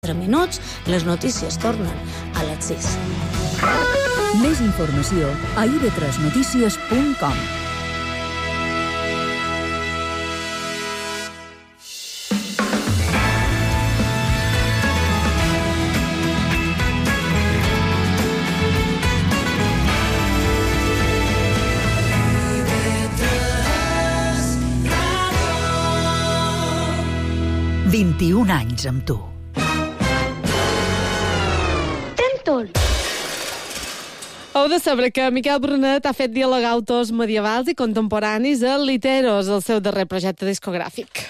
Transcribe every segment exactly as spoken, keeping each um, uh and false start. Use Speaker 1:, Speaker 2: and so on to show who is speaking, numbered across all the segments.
Speaker 1: minuts, les notícies tornen a les sis.
Speaker 2: Més informació a i ve tres notícies punt com. vint-i-un anys amb tu.
Speaker 3: Heu de saber que Miquel Brunet ha fet dialogar autors medievals i contemporanis a Literos, el seu darrer projecte discogràfic.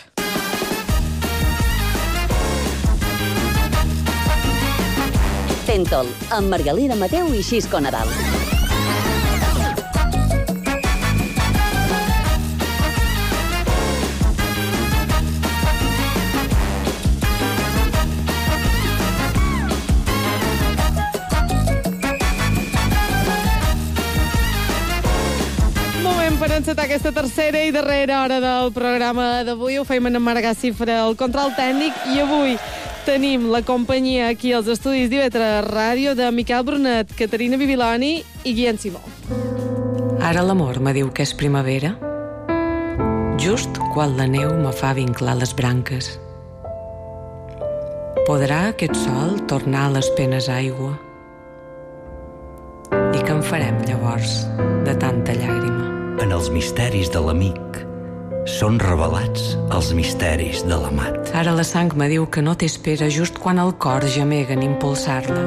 Speaker 4: Fent-el, amb Margalida Mateu i Xisco Nadal.
Speaker 3: Per encetar aquesta tercera i darrera hora del programa d'avui ho feim en Marga Cifra, el control tècnic, i avui tenim la companyia aquí als estudis d'I V tres Ràdio de Miquel Brunet, Caterina Bibiloni i Guillem Simó.
Speaker 5: Ara l'amor me diu que és primavera, just quan la neu me fa vinclar les branques. Podrà aquest sol tornar a les penes aigua? I què en farem llavors de tanta llàgrima?
Speaker 6: En els misteris de l'amic són revelats els misteris de l'amat.
Speaker 5: Ara la sang me diu que no t'espera just quan el cor gemega en impulsar-la.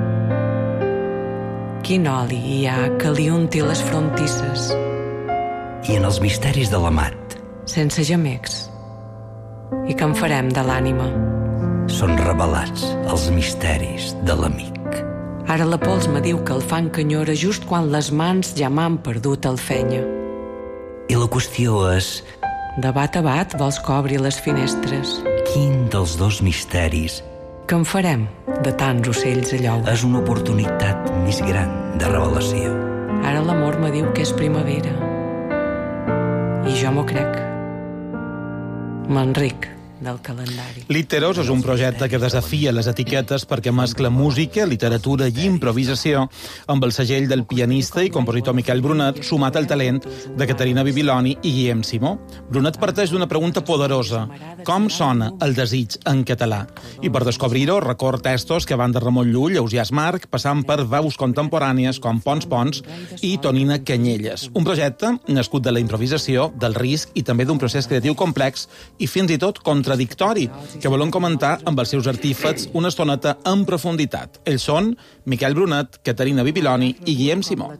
Speaker 5: Quin oli hi ha que li unti les frontisses.
Speaker 6: I en els misteris de l'amat,
Speaker 5: sense gemecs. I què en farem de l'ànima?
Speaker 6: Són revelats els misteris de l'amic.
Speaker 5: Ara la pols me diu que el fan canyora just quan les mans ja m'han perdut el fenya.
Speaker 6: I la qüestió és...
Speaker 5: De bat a bat vols que obri les finestres.
Speaker 6: Quin dels dos misteris...
Speaker 5: Què en farem de tants ocells a llou?
Speaker 6: És una oportunitat més gran de revelació.
Speaker 5: Ara l'amor me diu que és primavera. I jo m'ho crec. M'enric del calendari.
Speaker 7: Literos és un projecte que desafia les etiquetes perquè mescla música, literatura i improvisació amb el segell del pianista i compositor Miquel Brunet, sumat al talent de Caterina Bibiloni i Guillem Simó. Brunet parteix d'una pregunta poderosa: com sona el desig en català? I per descobrir-ho recor textos que van de Ramon Llull, Ausiàs Marc, passant per veus contemporànies com Pons Pons i Tonina Canyelles. Un projecte nascut de la improvisació, del risc i també d'un procés creatiu complex i fins i tot contra contradictori, que volem comentar amb els seus artífexs una estoneta en profunditat. Ells són Miquel Brunet, Caterina Bibiloni i Guillem Simó.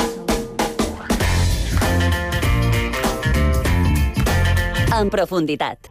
Speaker 4: En profunditat.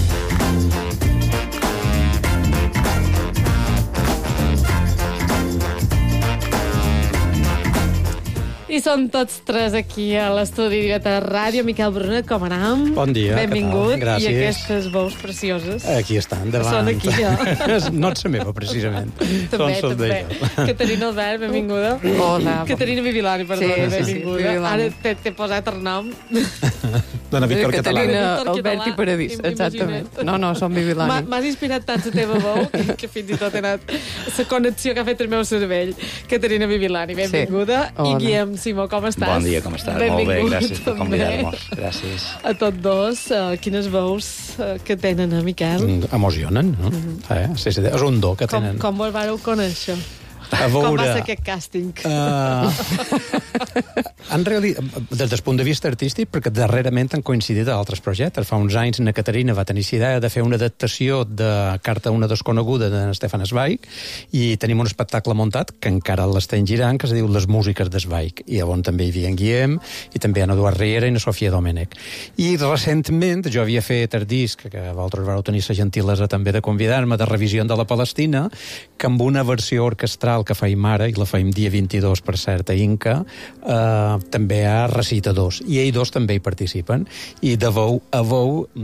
Speaker 3: I són tots tres aquí a l'estudi d'I V tres Ràdio. Miquel Brunet, com anem?
Speaker 8: Bon dia,
Speaker 3: benvingut.
Speaker 8: què tal? Gràcies.
Speaker 3: I aquestes veus precioses.
Speaker 8: Aquí estan, davant.
Speaker 3: Són aquí, ja.
Speaker 8: No ets la meva, precisament.
Speaker 3: També, també. Caterina Albert, benvinguda.
Speaker 9: Hola.
Speaker 3: Caterina Bibiloni, perdona,
Speaker 9: sí,
Speaker 3: benvinguda.
Speaker 9: sí, sí,
Speaker 3: Ara t'he posat el nom.
Speaker 7: Dona Víctor Català.
Speaker 9: Caterina Albert i Paradís, exactament. No, no, som Bibiloni.
Speaker 3: M'has inspirat tant la teva veu que, que fins i tot he anat la connexió que ha fet el meu cervell. Caterina Bibiloni, benvinguda.
Speaker 9: Sí.
Speaker 3: I Guillem Simó, com estàs?
Speaker 6: Bon dia, com estàs? Molt bé, gràcies per convidar-nos. Gràcies.
Speaker 3: A tots dos, uh, quines veus uh, que tenen, eh, Miquel?
Speaker 8: Emocionen, no? Mm-hmm. eh? Sí, sí, és un do que
Speaker 3: com,
Speaker 8: tenen.
Speaker 3: Com vos vareu conèixer?
Speaker 8: A veure...
Speaker 3: Com va ser aquest càsting?
Speaker 8: Uh... en realitat, des del punt de vista artístic, perquè darrerament han coincidit altres projectes. Fa uns anys na Caterina va tenir la idea de fer una adaptació de Carta a una desconeguda de Stefan Zweig, i tenim un espectacle muntat que encara l'estem girant, que es diu Les músiques de Zweig, i on també hi havia en Guillem, i també en Eduard Riera i na Sofia Domènech. I recentment jo havia fet el disc, que vosaltres vau tenir la gentilesa també de convidar-me, de revisió de la Palestina, que amb una versió orquestral que feim ara, i la feim dia vint-i-dos, per cert, a Inca, eh, també hi ha recitadors, i ells dos també hi participen, i de veu a veu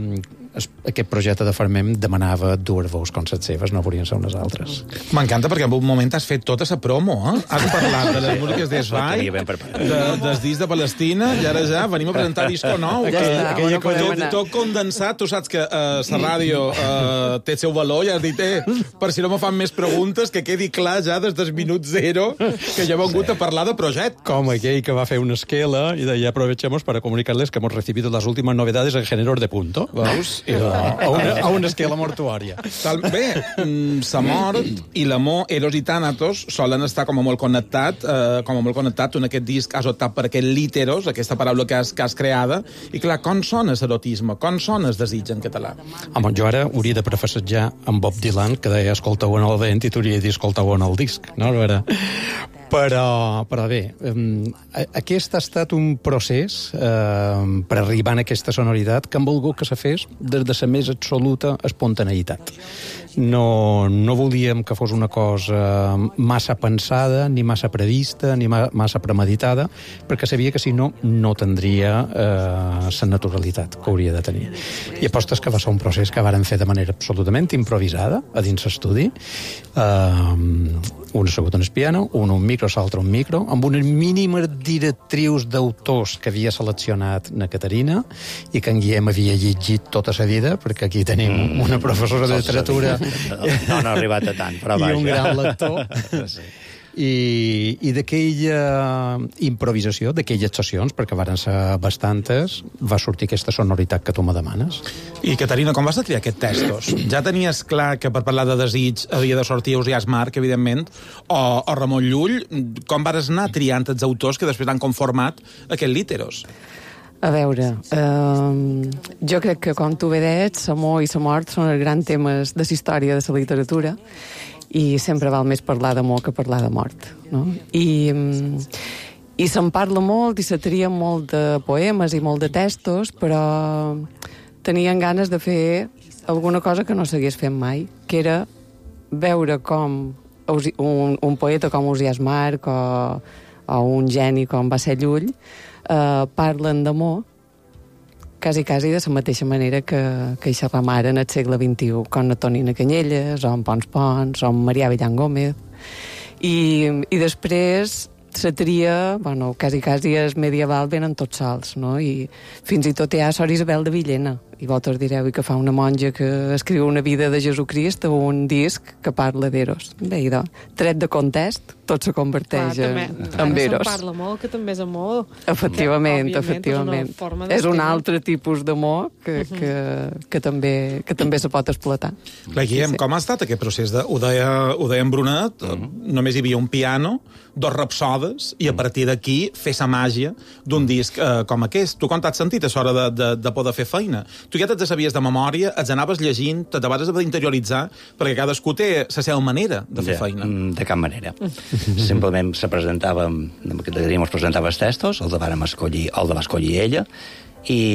Speaker 8: es, aquest projecte de Fermem demanava dues veus com les seves, no volien ser unes altres.
Speaker 7: M'encanta perquè en un moment has fet tota la promo, eh? Has parlat de les músiques d'Esbai, de, des discs de Palestina, i ara ja venim a presentar disco nou.
Speaker 9: Ja
Speaker 7: que,
Speaker 9: està,
Speaker 7: que,
Speaker 9: no podem
Speaker 7: tot,
Speaker 9: anar.
Speaker 7: tot condensat, tu saps que uh, la ràdio uh, té el seu valor, i has dit, eh, per si no me fan més preguntes, que quedi clar ja des del minut zero que ja hem vingut a parlar de projecte.
Speaker 8: Com aquell que va fer una esquela y de ahí aprovechemos para comunicarles que hemos recibido las últimas novedades en géneros de punto. Veus? I de, a, una, a una esquela mortuària.
Speaker 7: Tal, bé, mm, la mort i l'amor, Eros i Thanatos, solen estar com a molt connectat, eh, com a molt connectat. Tu en aquest disc has optat per aquest literos, aquesta paraula que has, que has creada, i clar, com sona l'erotisme? Com sona el desig en català?
Speaker 8: Home, jo ara hauria de prefassejar amb Bob Dylan, que deia escolteu en el vent, i tu hauria de dir escolteu en el disc, no? A veure... Però, però bé, um, aquest ha estat un procés uh, per arribar a aquesta sonoritat que hem volgut que se fes des de la més absoluta espontaneïtat. No, no volíem que fos una cosa massa pensada, ni massa prevista, ni ma massa premeditada, perquè sabia que si no, no tindria la uh, naturalitat que hauria de tenir. I apostes que va ser un procés que varen fer de manera absolutament improvisada a dins l'estudi. Uh, un assegut en el piano, un un micro, l'altre un micro, amb unes mínimes directrius d'autors que havia seleccionat na Caterina i que en Guillem havia llegit tota la vida, perquè aquí tenim mm, una professora de literatura
Speaker 10: no, no ha arribat a tant, però
Speaker 8: i
Speaker 10: vaja.
Speaker 8: un gran lector. Sí. I, i d'aquella improvisació, d'aquelles sessions, perquè varen ser bastantes, va sortir aquesta sonoritat que tu me demanes.
Speaker 7: I, Caterina, com vas de triar aquest textos? Ja tenies clar que per parlar de desig havia de sortir Ausiàs Marc, evidentment, o, o Ramon Llull? Com vas anar triant els autors que després han conformat aquest literos?
Speaker 9: A veure, eh, jo crec que, com tu bé deies, l'amor i la mort són els grans temes de la història de la literatura, i sempre val més parlar d'amor que parlar de mort, no? I, i se'n parla molt i se trien molt de poemes i molt de textos, però tenien ganes de fer alguna cosa que no s'hagués fet mai, que era veure com un, un poeta com Ausiàs Marc o, o un geni com va ser Llull eh, parlen d'amor quasi, quasi de la mateixa manera que, que hi xerramaren al segle vint-i-u, com na Tonina Canyelles, o en Pons Pons, o en Marià Bellán Gómez. I, i després la tria, bueno, quasi, quasi és medieval, venen tots sols, no? I fins i tot hi ha Sor Isabel de Villena, i vosaltres direu que fa una monja que escriu una vida de Jesucrist o un disc que parla d'Eros. Bé, idò, tret de context, tot se converteix
Speaker 3: Clar,
Speaker 9: en,
Speaker 3: també,
Speaker 9: en Eros.
Speaker 3: Se'n parla molt, que també és amor.
Speaker 9: Efectivament,
Speaker 3: Òbviament,
Speaker 9: efectivament.
Speaker 3: És una forma
Speaker 9: És un
Speaker 3: d'estimar.
Speaker 9: altre tipus d'amor que, uh -huh. que, que, també, que també se pot explotar.
Speaker 7: Clar, Guillem,
Speaker 9: Sí, sí.
Speaker 7: com ha estat aquest procés? De, ho, deia, ho deia en Brunet, uh -huh. només hi havia un piano, dos rapsodes, i a partir d'aquí fer la màgia d'un disc eh, com aquest. Tu com t'has sentit a l'hora de, de, de poder fer feina? Tu ja te'ls sabies de memòria, els anaves llegint, te vas haver d'interioritzar, perquè cadascú té la seva manera de fer
Speaker 10: de,
Speaker 7: feina.
Speaker 10: De cap manera. Simplement se presentava, que ens presentava els textos, el de vàrem escollir, el de va escollir ella, i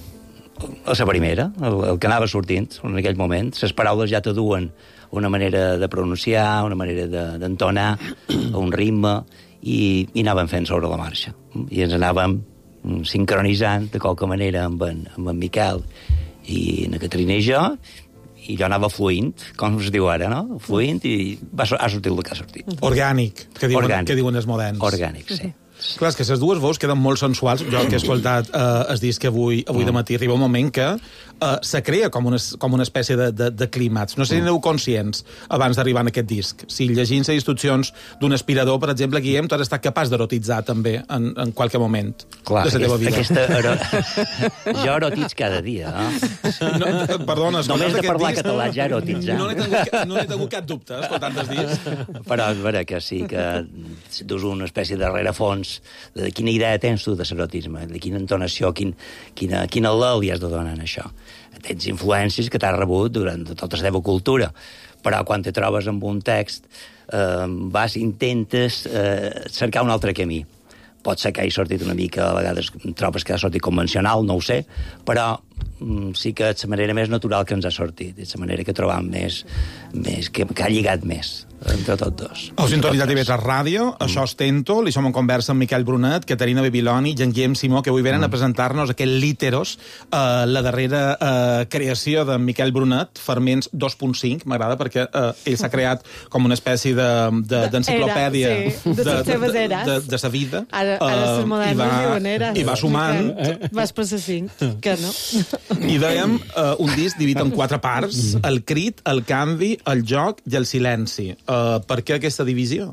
Speaker 10: a la primera, el, el que anava sortint en aquell moment, les paraules ja te duen una manera de pronunciar, una manera d'entonar, de, un ritme, i, i anàvem fent sobre la marxa. I ens anàvem sincronitzant de qualque manera amb en, amb en Miquel i en Caterina i jo, i jo anava fluint, com es diu ara, no? Fluint, i va, ha sortit el que ha sortit.
Speaker 7: Orgànic, que diuen,
Speaker 10: Orgànic.
Speaker 7: que diuen els moderns.
Speaker 10: Orgànic, sí.
Speaker 7: Clar, és que les dues veus queden molt sensuals. Jo que he escoltat eh, el disc avui, avui mm. de matí, arriba un moment que eh, se crea com una, com una espècie de, de, de clímax. No sé si aneu conscients abans d'arribar a aquest disc. Si llegint les instruccions d'un aspirador, per exemple, Guillem, tu has estat capaç d'erotitzar també en, en qualque moment
Speaker 10: Clar,
Speaker 7: de la teva vida.
Speaker 10: Aquesta ero... jo erotitz cada dia, no?
Speaker 7: Sí, no eh, perdona,
Speaker 10: Només de parlar
Speaker 7: disc,
Speaker 10: català ja erotitzar.
Speaker 7: No n'he tingut, no tingut cap dubte escoltant el disc.
Speaker 10: Però és vera que sí, que dus una espècie de rerefons de quina idea tens tu de l'erotisme, de quina entonació, quin, quina, quina al·lel li has de donar en això. Tens influències que t'has rebut durant tota la teva cultura, però quan te trobes amb un text eh, vas, intentes eh, cercar un altre camí. Pot ser que hagi sortit una mica, a vegades trobes que ha sortit convencional, no ho sé, però sí que és la manera més natural que ens ha sortit, és la manera que trobam més, més que, que ha lligat més entre tots dos.
Speaker 7: Heu sintonitzat I V tres Ràdio, mm. això és Tento, li som en conversa amb Miquel Brunet, Caterina Babiloni i en Guillem Simó, que avui venen mm. a presentar-nos aquest Líteros, eh, la darrera eh, creació de Miquel Brunet, Ferments dos punt cinc, m'agrada perquè eh, ell s'ha creat com una espècie d'enciclopèdia de, de, sí, de, de, de, de, de, de sa vida.
Speaker 3: Ara, ara uh, modernes va, diuen eres.
Speaker 7: I va sumant.
Speaker 3: Vas per sa cinc, que no.
Speaker 7: I dèiem uh, un disc dividit en quatre parts, el crit, el canvi, el joc i el silenci. Uh, per què aquesta divisió?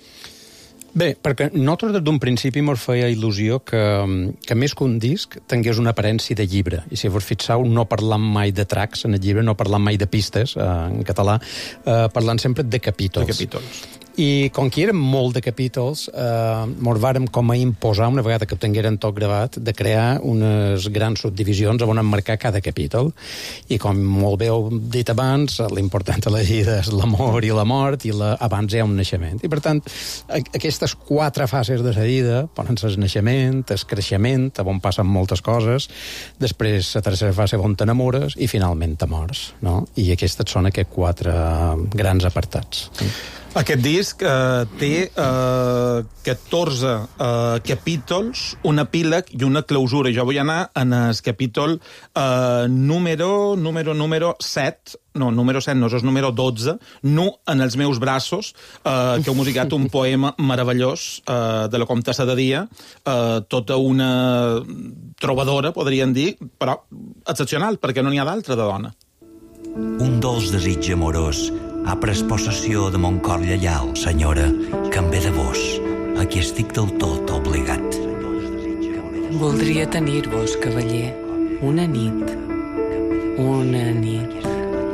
Speaker 8: Bé, perquè nosaltres d'un principi mos feia il·lusió que, que més que un disc tingués una aparença de llibre. I si vos fixeu, no parlant mai de tracks en el llibre, no parlant mai de pistes eh, en català, eh, parlant sempre de capítols.
Speaker 7: De capítols.
Speaker 8: I com que eren molt de capítols, eh, mos vàrem com a imposar, una vegada que ho tingueren tot gravat, de crear unes grans subdivisions on emmarcar cada capítol. I com molt bé heu dit abans, l'important de la vida és l'amor i la mort, i la, abans hi ha un naixement. I per tant, aquestes quatre fases de la vida poden ser el naixement, el creixement, on passen moltes coses, després la tercera fase on t'enamores i finalment te mors, no? I aquestes són aquests quatre grans apartats.
Speaker 7: Aquest disc eh, té eh, catorze eh, capítols, un epíleg i una clausura. Jo vull anar en el capítol eh, número, número, número set, no, número set no, és el número dotze, Nu en els meus braços, eh, que heu musicat un poema meravellós eh, de la Comtessa de Dia, eh, tota una trobadora, podríem dir, però excepcional, perquè no n'hi ha d'altra de dona.
Speaker 6: Un dolç desig amorós ha pres possessió de mon cor lleial, senyora, que em ve de vos. Aquí estic del tot obligat.
Speaker 5: Voldria tenir-vos, cavaller, una nit, una nit.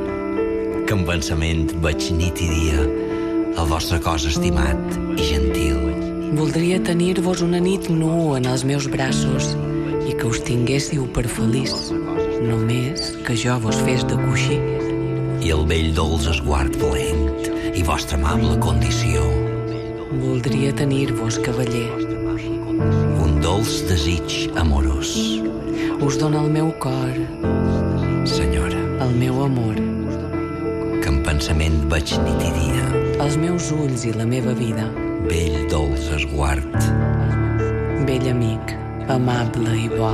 Speaker 6: Que en pensament veig nit i dia el vostre cos estimat i gentil.
Speaker 5: Voldria tenir-vos una nit nu en els meus braços i que us tinguéssiu per feliç, només que jo vos fes de coixí.
Speaker 6: I el vell dolç esguard valent i vostra amable condició.
Speaker 5: Voldria tenir-vos, cavaller.
Speaker 6: Un dolç desig amorós.
Speaker 5: Us dóna el meu cor,
Speaker 6: senyora,
Speaker 5: el meu amor,
Speaker 6: que en pensament veig nit i dia,
Speaker 5: els meus ulls i la meva vida.
Speaker 6: Vell dolç esguard,
Speaker 5: vell amic, amable i bo.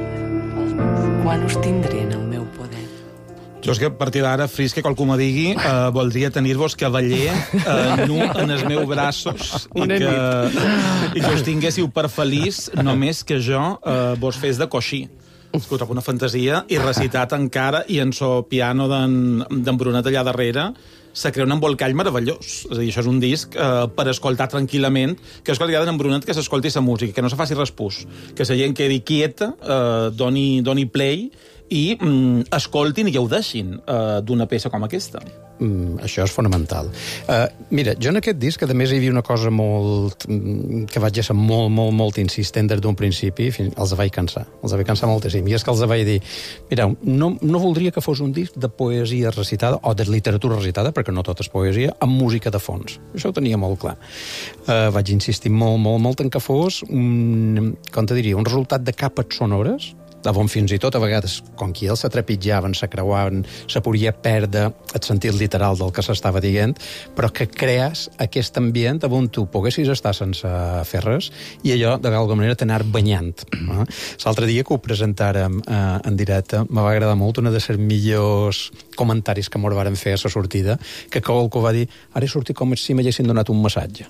Speaker 5: Quan us tindré en el meu poder?
Speaker 7: Jo és que a partir d'ara, Fris, que qualcú me digui, eh, voldria tenir-vos cavaller eh, nu en els meus braços i que, i que us tinguéssiu per feliç, només que jo eh, vos fes de coixí. És que ho trobo una fantasia, i recitat encara, i en so piano d'en Brunet allà darrere, se crea un embolcall meravellós. És a dir, això és un disc eh, per escoltar tranquil·lament, que és qualitat d'en Brunet que s'escolti sa música, que no se faci respús, que la gent quedi quieta, eh, doni, doni play, i mm, escoltin i gaudeixin uh, d'una peça com aquesta.
Speaker 8: Mm, això és fonamental. Uh, mira, jo en aquest disc, a més, hi havia una cosa molt... que vaig ser molt, molt, molt insistent des d'un principi, fins, els vaig cansar. Els vaig cansar moltíssim. I és que els vaig dir, mira, no, no voldria que fos un disc de poesia recitada, o de literatura recitada, perquè no tot és poesia, amb música de fons. Això ho tenia molt clar. Uh, vaig insistir molt, molt, molt en que fos un, com te diria, un resultat de capes sonores, on fins i tot a vegades, com qui ells se trepitjaven, se creuaven, se podia perdre el sentit literal del que s'estava dient, però que crees aquest ambient on tu poguessis estar sense fer res i allò, d'alguna manera, t'anar banyant. No? L'altre dia que ho presentàrem eh, en directe, me va agradar molt una de les millors comentaris que m'ho varen fer a la sortida, que qualcú va dir, ara he sortit com si m'haguessin donat un massatge.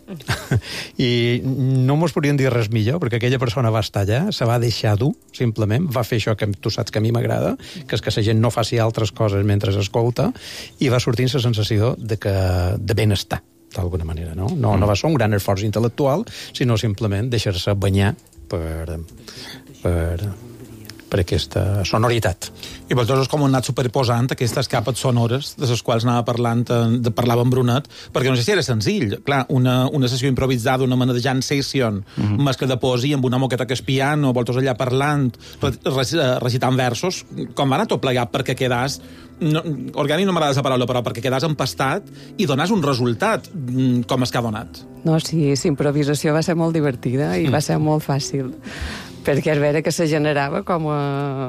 Speaker 8: I no mos podien dir res millor, perquè aquella persona va estar allà, se va deixar dur, simplement, va fer això que tu saps que a mi m'agrada, que és que la gent no faci altres coses mentre escolta, i va sortir la sensació de, que, de benestar, d'alguna manera. No? No, no va ser un gran esforç intel·lectual, sinó simplement deixar-se banyar per, per, per aquesta sonoritat.
Speaker 7: I vosaltres és com han anat superposant aquestes capes sonores de les quals anava parlant, de, parlava amb Brunet, perquè no sé si era senzill. Clar, una, una sessió improvisada, una mena de jam session, mm-hmm. mescla de poesia amb una moqueta que és piano, vosaltres allà parlant, recitant versos, com va anar tot plegat perquè quedàs, no, orgànic no m'agrada la paraula, però perquè quedàs empastat i donàs un resultat com és que ha donat.
Speaker 9: No, sí, la improvisació va ser molt divertida i mm. va ser molt fàcil, perquè és vera que se generava com a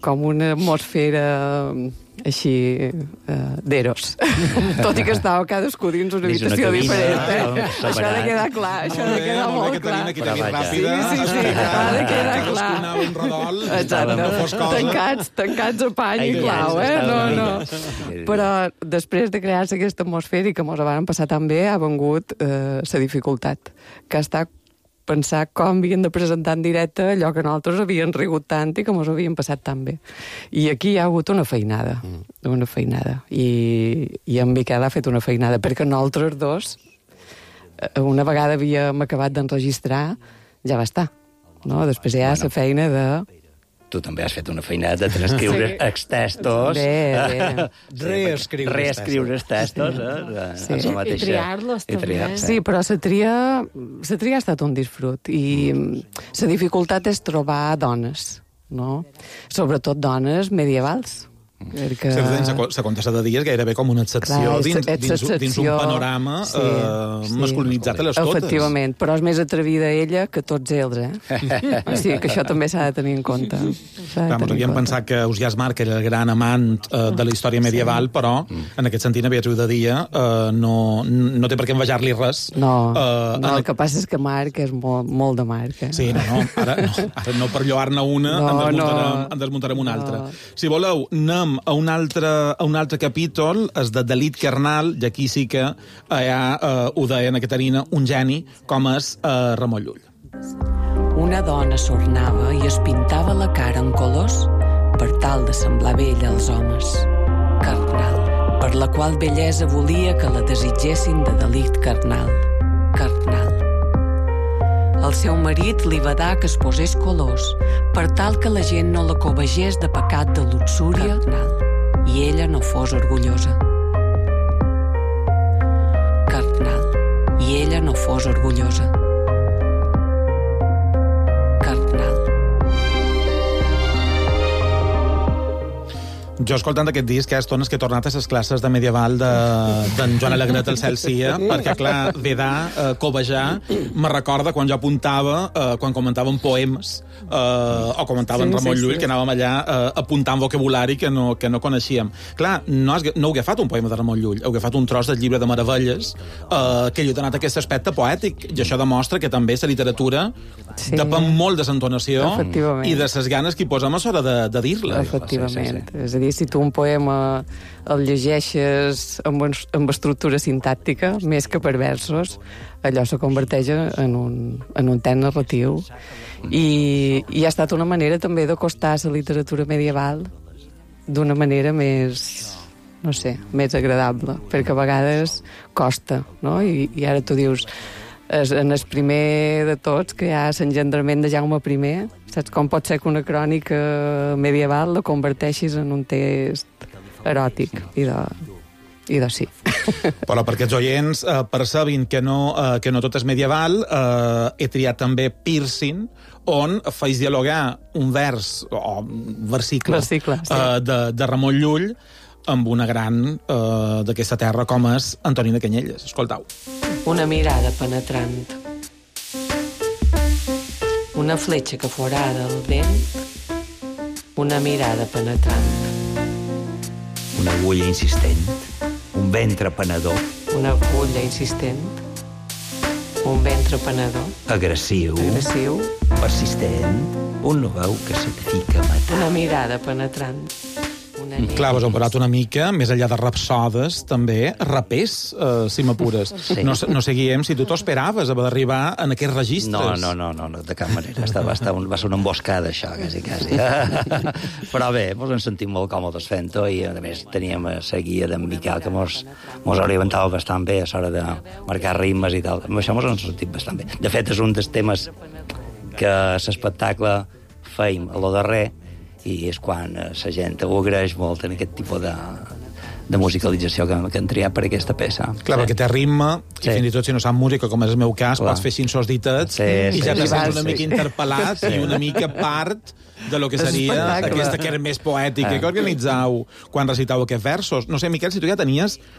Speaker 9: com una atmosfera així eh, d'eros. Tot i que estava cadascú dins una
Speaker 10: Dins una
Speaker 9: habitació
Speaker 10: cabina,
Speaker 9: diferent.
Speaker 10: eh?
Speaker 9: Eh? Això ha de quedar clar, això ha de quedar molt clar.
Speaker 7: Aquí tenim
Speaker 10: Però vaja.
Speaker 7: ràpida.
Speaker 9: Sí, sí, sí, ha de quedar clar.
Speaker 7: Cadascú anava un rodol.
Speaker 9: Exacte.
Speaker 7: No fos cosa.
Speaker 9: Tancats, tancats a pany i
Speaker 10: Aïllats,
Speaker 9: clau, eh? No,
Speaker 10: estaven
Speaker 9: no.
Speaker 10: aïllats.
Speaker 9: Però després de crear-se aquesta atmosfera i que mos van passar tan bé, ha vengut eh, la dificultat, que ha estat pensar com havien de presentar en directe allò que nosaltres havien rigut tant i que mos havien passat tan bé. I aquí hi ha hagut una feinada, una feinada. I, i en Miquel ha fet una feinada, perquè nosaltres dos, una vegada havíem acabat d'enregistrar, ja va estar. No? Després hi ha la feina de...
Speaker 10: Tu també has fet una feina de transcriure
Speaker 9: Sí.
Speaker 10: els textos.
Speaker 9: Bé, bé.
Speaker 8: Reescriure els
Speaker 10: Reescriure els textos. Eh?
Speaker 9: Sí.
Speaker 10: És la mateixa-
Speaker 3: I triar-los,
Speaker 10: I triar,
Speaker 3: també.
Speaker 9: Sí, però la tria, la tria ha estat un disfrut i la dificultat és trobar dones, no? Sobretot dones medievals. Perquè...
Speaker 7: Sí, dins la Contessa de Dia és gairebé com una excepció
Speaker 9: Clar,
Speaker 7: dins,
Speaker 9: ets
Speaker 7: dins,
Speaker 9: excepció.
Speaker 7: dins un panorama
Speaker 9: Sí,
Speaker 7: eh,
Speaker 9: sí.
Speaker 7: masculinitzat a les totes.
Speaker 9: Efectivament, però és més atrevida ella que tots ells, eh? O sigui que això també s'ha de tenir en compte. S'ha de
Speaker 7: Clar, mos
Speaker 9: tenir
Speaker 7: havíem
Speaker 9: en compte.
Speaker 7: pensat que Ausiàs Marc era el gran amant eh, de la història medieval, però en aquest sentit Beatriu de Dia eh, no, no té per què envejar-li res.
Speaker 9: No,
Speaker 7: Eh,
Speaker 9: no,
Speaker 7: en-
Speaker 9: el que passa és que Marc és molt, molt de Marc, eh?
Speaker 7: Sí, no, no, ara no, ara no per lloar-ne una,
Speaker 9: No,
Speaker 7: en, desmuntarem,
Speaker 9: no.
Speaker 7: en desmuntarem una altra.
Speaker 9: No.
Speaker 7: Si voleu, anem a un altre, a un altre capítol, és de Dalit Carnal, i aquí sí que allà eh, ho deia Ana Caterina, un geni, com és eh, Ramon Llull.
Speaker 5: Una dona s'ornava i es pintava la cara en colors per tal de semblar bella als homes. Carnal, per la qual bellesa volia que la desitgessin de delit carnal. Carnal. El seu marit li va dar que es posés colors per tal que la gent no la covegés de pecat de luxúria carnal, i ella no fos orgullosa. Carnal, i ella no fos orgullosa. Carnal.
Speaker 7: Jo, escoltant aquest disc, hi ha estones que he tornat a les classes de medieval d'en de, Joan Alegret al Cel Sia, perquè, clar, Vedà, eh, cobejar, me recorda quan jo apuntava, eh, quan comentàvem poemes, eh, o comentaven
Speaker 9: Sí,
Speaker 7: Ramon
Speaker 9: sí,
Speaker 7: Llull,
Speaker 9: sí.
Speaker 7: que anàvem allà eh, apuntant vocabulari que no, que no coneixíem. Clar, no, has, no heu agafat un poema de Ramon Llull, heu agafat un tros del llibre de Meravelles, eh, que li ha donat aquest aspecte poètic, i això demostra que també la literatura
Speaker 9: Sí.
Speaker 7: depèn molt de l'entonació
Speaker 9: Efectivament.
Speaker 7: i de les ganes que hi posem a l'hora de, de dir-la.
Speaker 9: Efectivament. Sí, sí, sí. És a dir, si tu un poema el llegeixes amb, un, amb estructura sintàctica, més que per versos, allò se converteix en un, en un text narratiu. I, I ha estat una manera també d'acostar la literatura medieval d'una manera més, no sé, més agradable, perquè a vegades costa, no? I, i ara tu dius, es, en el primer de tots, que hi ha l'engendrament de Jaume I, saps com pot ser que una crònica medieval la converteixis en un text eròtic i de, i de sí.
Speaker 7: Però perquè els oients eh, percebin que no, eh, que no tot és medieval, eh, he triat també Piercing, on faig dialogar un vers, o un versicle,
Speaker 9: Versicle, sí.
Speaker 7: eh, de, de Ramon Llull amb una gran eh, d'aquesta terra com és Antonina Canyelles. Escoltau.
Speaker 5: Una mirada penetrant. Una fletxa que forada el vent. Una mirada penetrant.
Speaker 6: Una agulla insistent, un ventre penedor,
Speaker 5: Una fulla insistent. Un ventre penedor.
Speaker 6: agressiu,
Speaker 5: Agressiu.
Speaker 6: persistent, un no veu que se te fica a matar.
Speaker 5: Una mirada penetrant. Una llei.
Speaker 7: Clar, vos heu parat una mica, més enllà de rapsodes, també, rapers, eh, si m'apures.
Speaker 10: Sí.
Speaker 7: No, no sé, Guillem, si tu t'ho esperaves, haver d'arribar en aquests registres.
Speaker 10: No, no, no, no, no de cap manera. Està, va, estar un, va ser una emboscada, això, quasi, quasi. Però bé, ens en sentim molt còmodes fent-ho i, a més, teníem la guia d'en Miquel, que mos, mos orientava bastant bé a l'hora de marcar ritmes i tal. Amb això mos en sentim bastant bé. De fet, és un dels temes que a l'espectacle feim a lo darrer i és quan la gent ho agraeix molt en aquest tipus de, de musicalització que, que han triat per aquesta peça.
Speaker 7: Clar, perquè té ritme, i
Speaker 10: Sí.
Speaker 7: fins i tot si no sap música, com és el meu cas,
Speaker 10: Clar.
Speaker 7: pots fer cinc sos ditets
Speaker 10: Sí,
Speaker 7: i
Speaker 10: sí,
Speaker 7: ja te
Speaker 10: sí,
Speaker 7: sents
Speaker 10: sí.
Speaker 7: una mica interpel·lat i una mica part de lo que seria
Speaker 9: Espectacle.
Speaker 7: aquesta que era més poètica
Speaker 10: Ah.
Speaker 7: que organitzau quan recitau aquests versos. No sé, Miquel, si tu ja tenies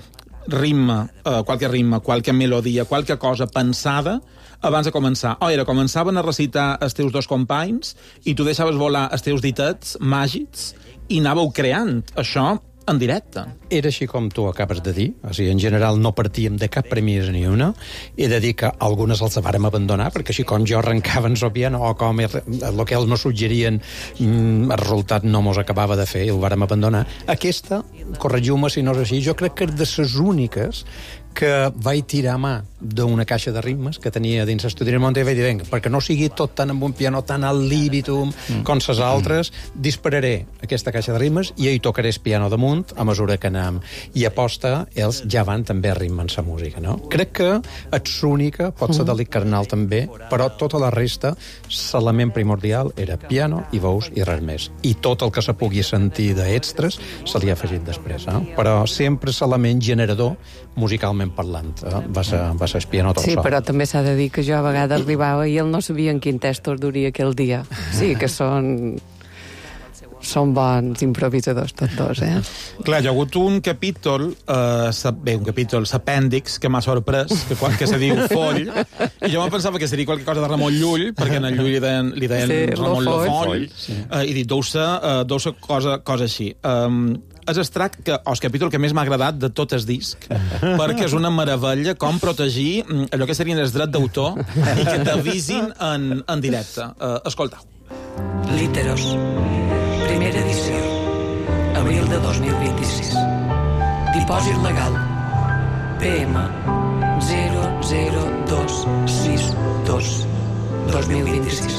Speaker 7: ritme, uh, qualque ritme, qualque melodia, qualque cosa pensada abans de començar. O era, començaven a recitar els teus dos companys i tu deixaves volar els teus ditets màgics i anàveu creant això en directe.
Speaker 8: Era així com tu acabes de dir. O sigui, en general no partíem de cap premissa ni una. He de dir que algunes els vàrem abandonar, perquè així com jo arrencava en el piano o com el que ells nos suggerien, el resultat no mos acabava de fer i el vàrem abandonar. Aquesta, corregiu-me si no és així, jo crec que és de les úniques que vaig tirar mà d'una caixa de ritmes que tenia dins l'estudi de Monte i vaig dir, vinga, perquè no sigui tot tan amb un piano tan al líbitum mm. com les altres, mm. dispararé aquesta caixa de ritmes i hi tocaré el piano damunt a mesura que anem. I aposta, ells ja van també a ritme en la música, no? Crec que ets única, pot ser Dalit Carnal també, però tota la resta, l'element primordial era piano i veus i res més. I tot el que se pugui sentir d'extres se li ha afegit després, eh? Però sempre l'element generador musicalment parlant, eh? va ser, va ser el piano tot
Speaker 9: sí,
Speaker 8: sol.
Speaker 9: Però també s'ha de dir que jo a vegades arribava i ell no sabia en quin textos duria aquell dia. Sí, que són són bons improvisadors tots dos, eh?
Speaker 7: Clar, hi ha hagut un capítol, eh, sa, bé, un capítol, l'apèndix, que m'ha sorprès, que, que se diu Foll, i jo me pensava que seria qualque cosa de Ramon Llull, perquè en el Llull li deien, li deien sí, Ramon Lo Foll, sí. eh, i dic, deu ser, uh, deu ser cosa, cosa així. Um, és el track que, o el capítol que més m'ha agradat de tot el disc, perquè és una meravella com protegir allò que serien els drets d'autor i que t'avisin en, en directe. Uh, escoltau.
Speaker 5: Líteros, primera edició, abril de dos mil vint-i-sis. Dipòsit legal, P M zero zero dos sis dos dos mil vint-i-sis.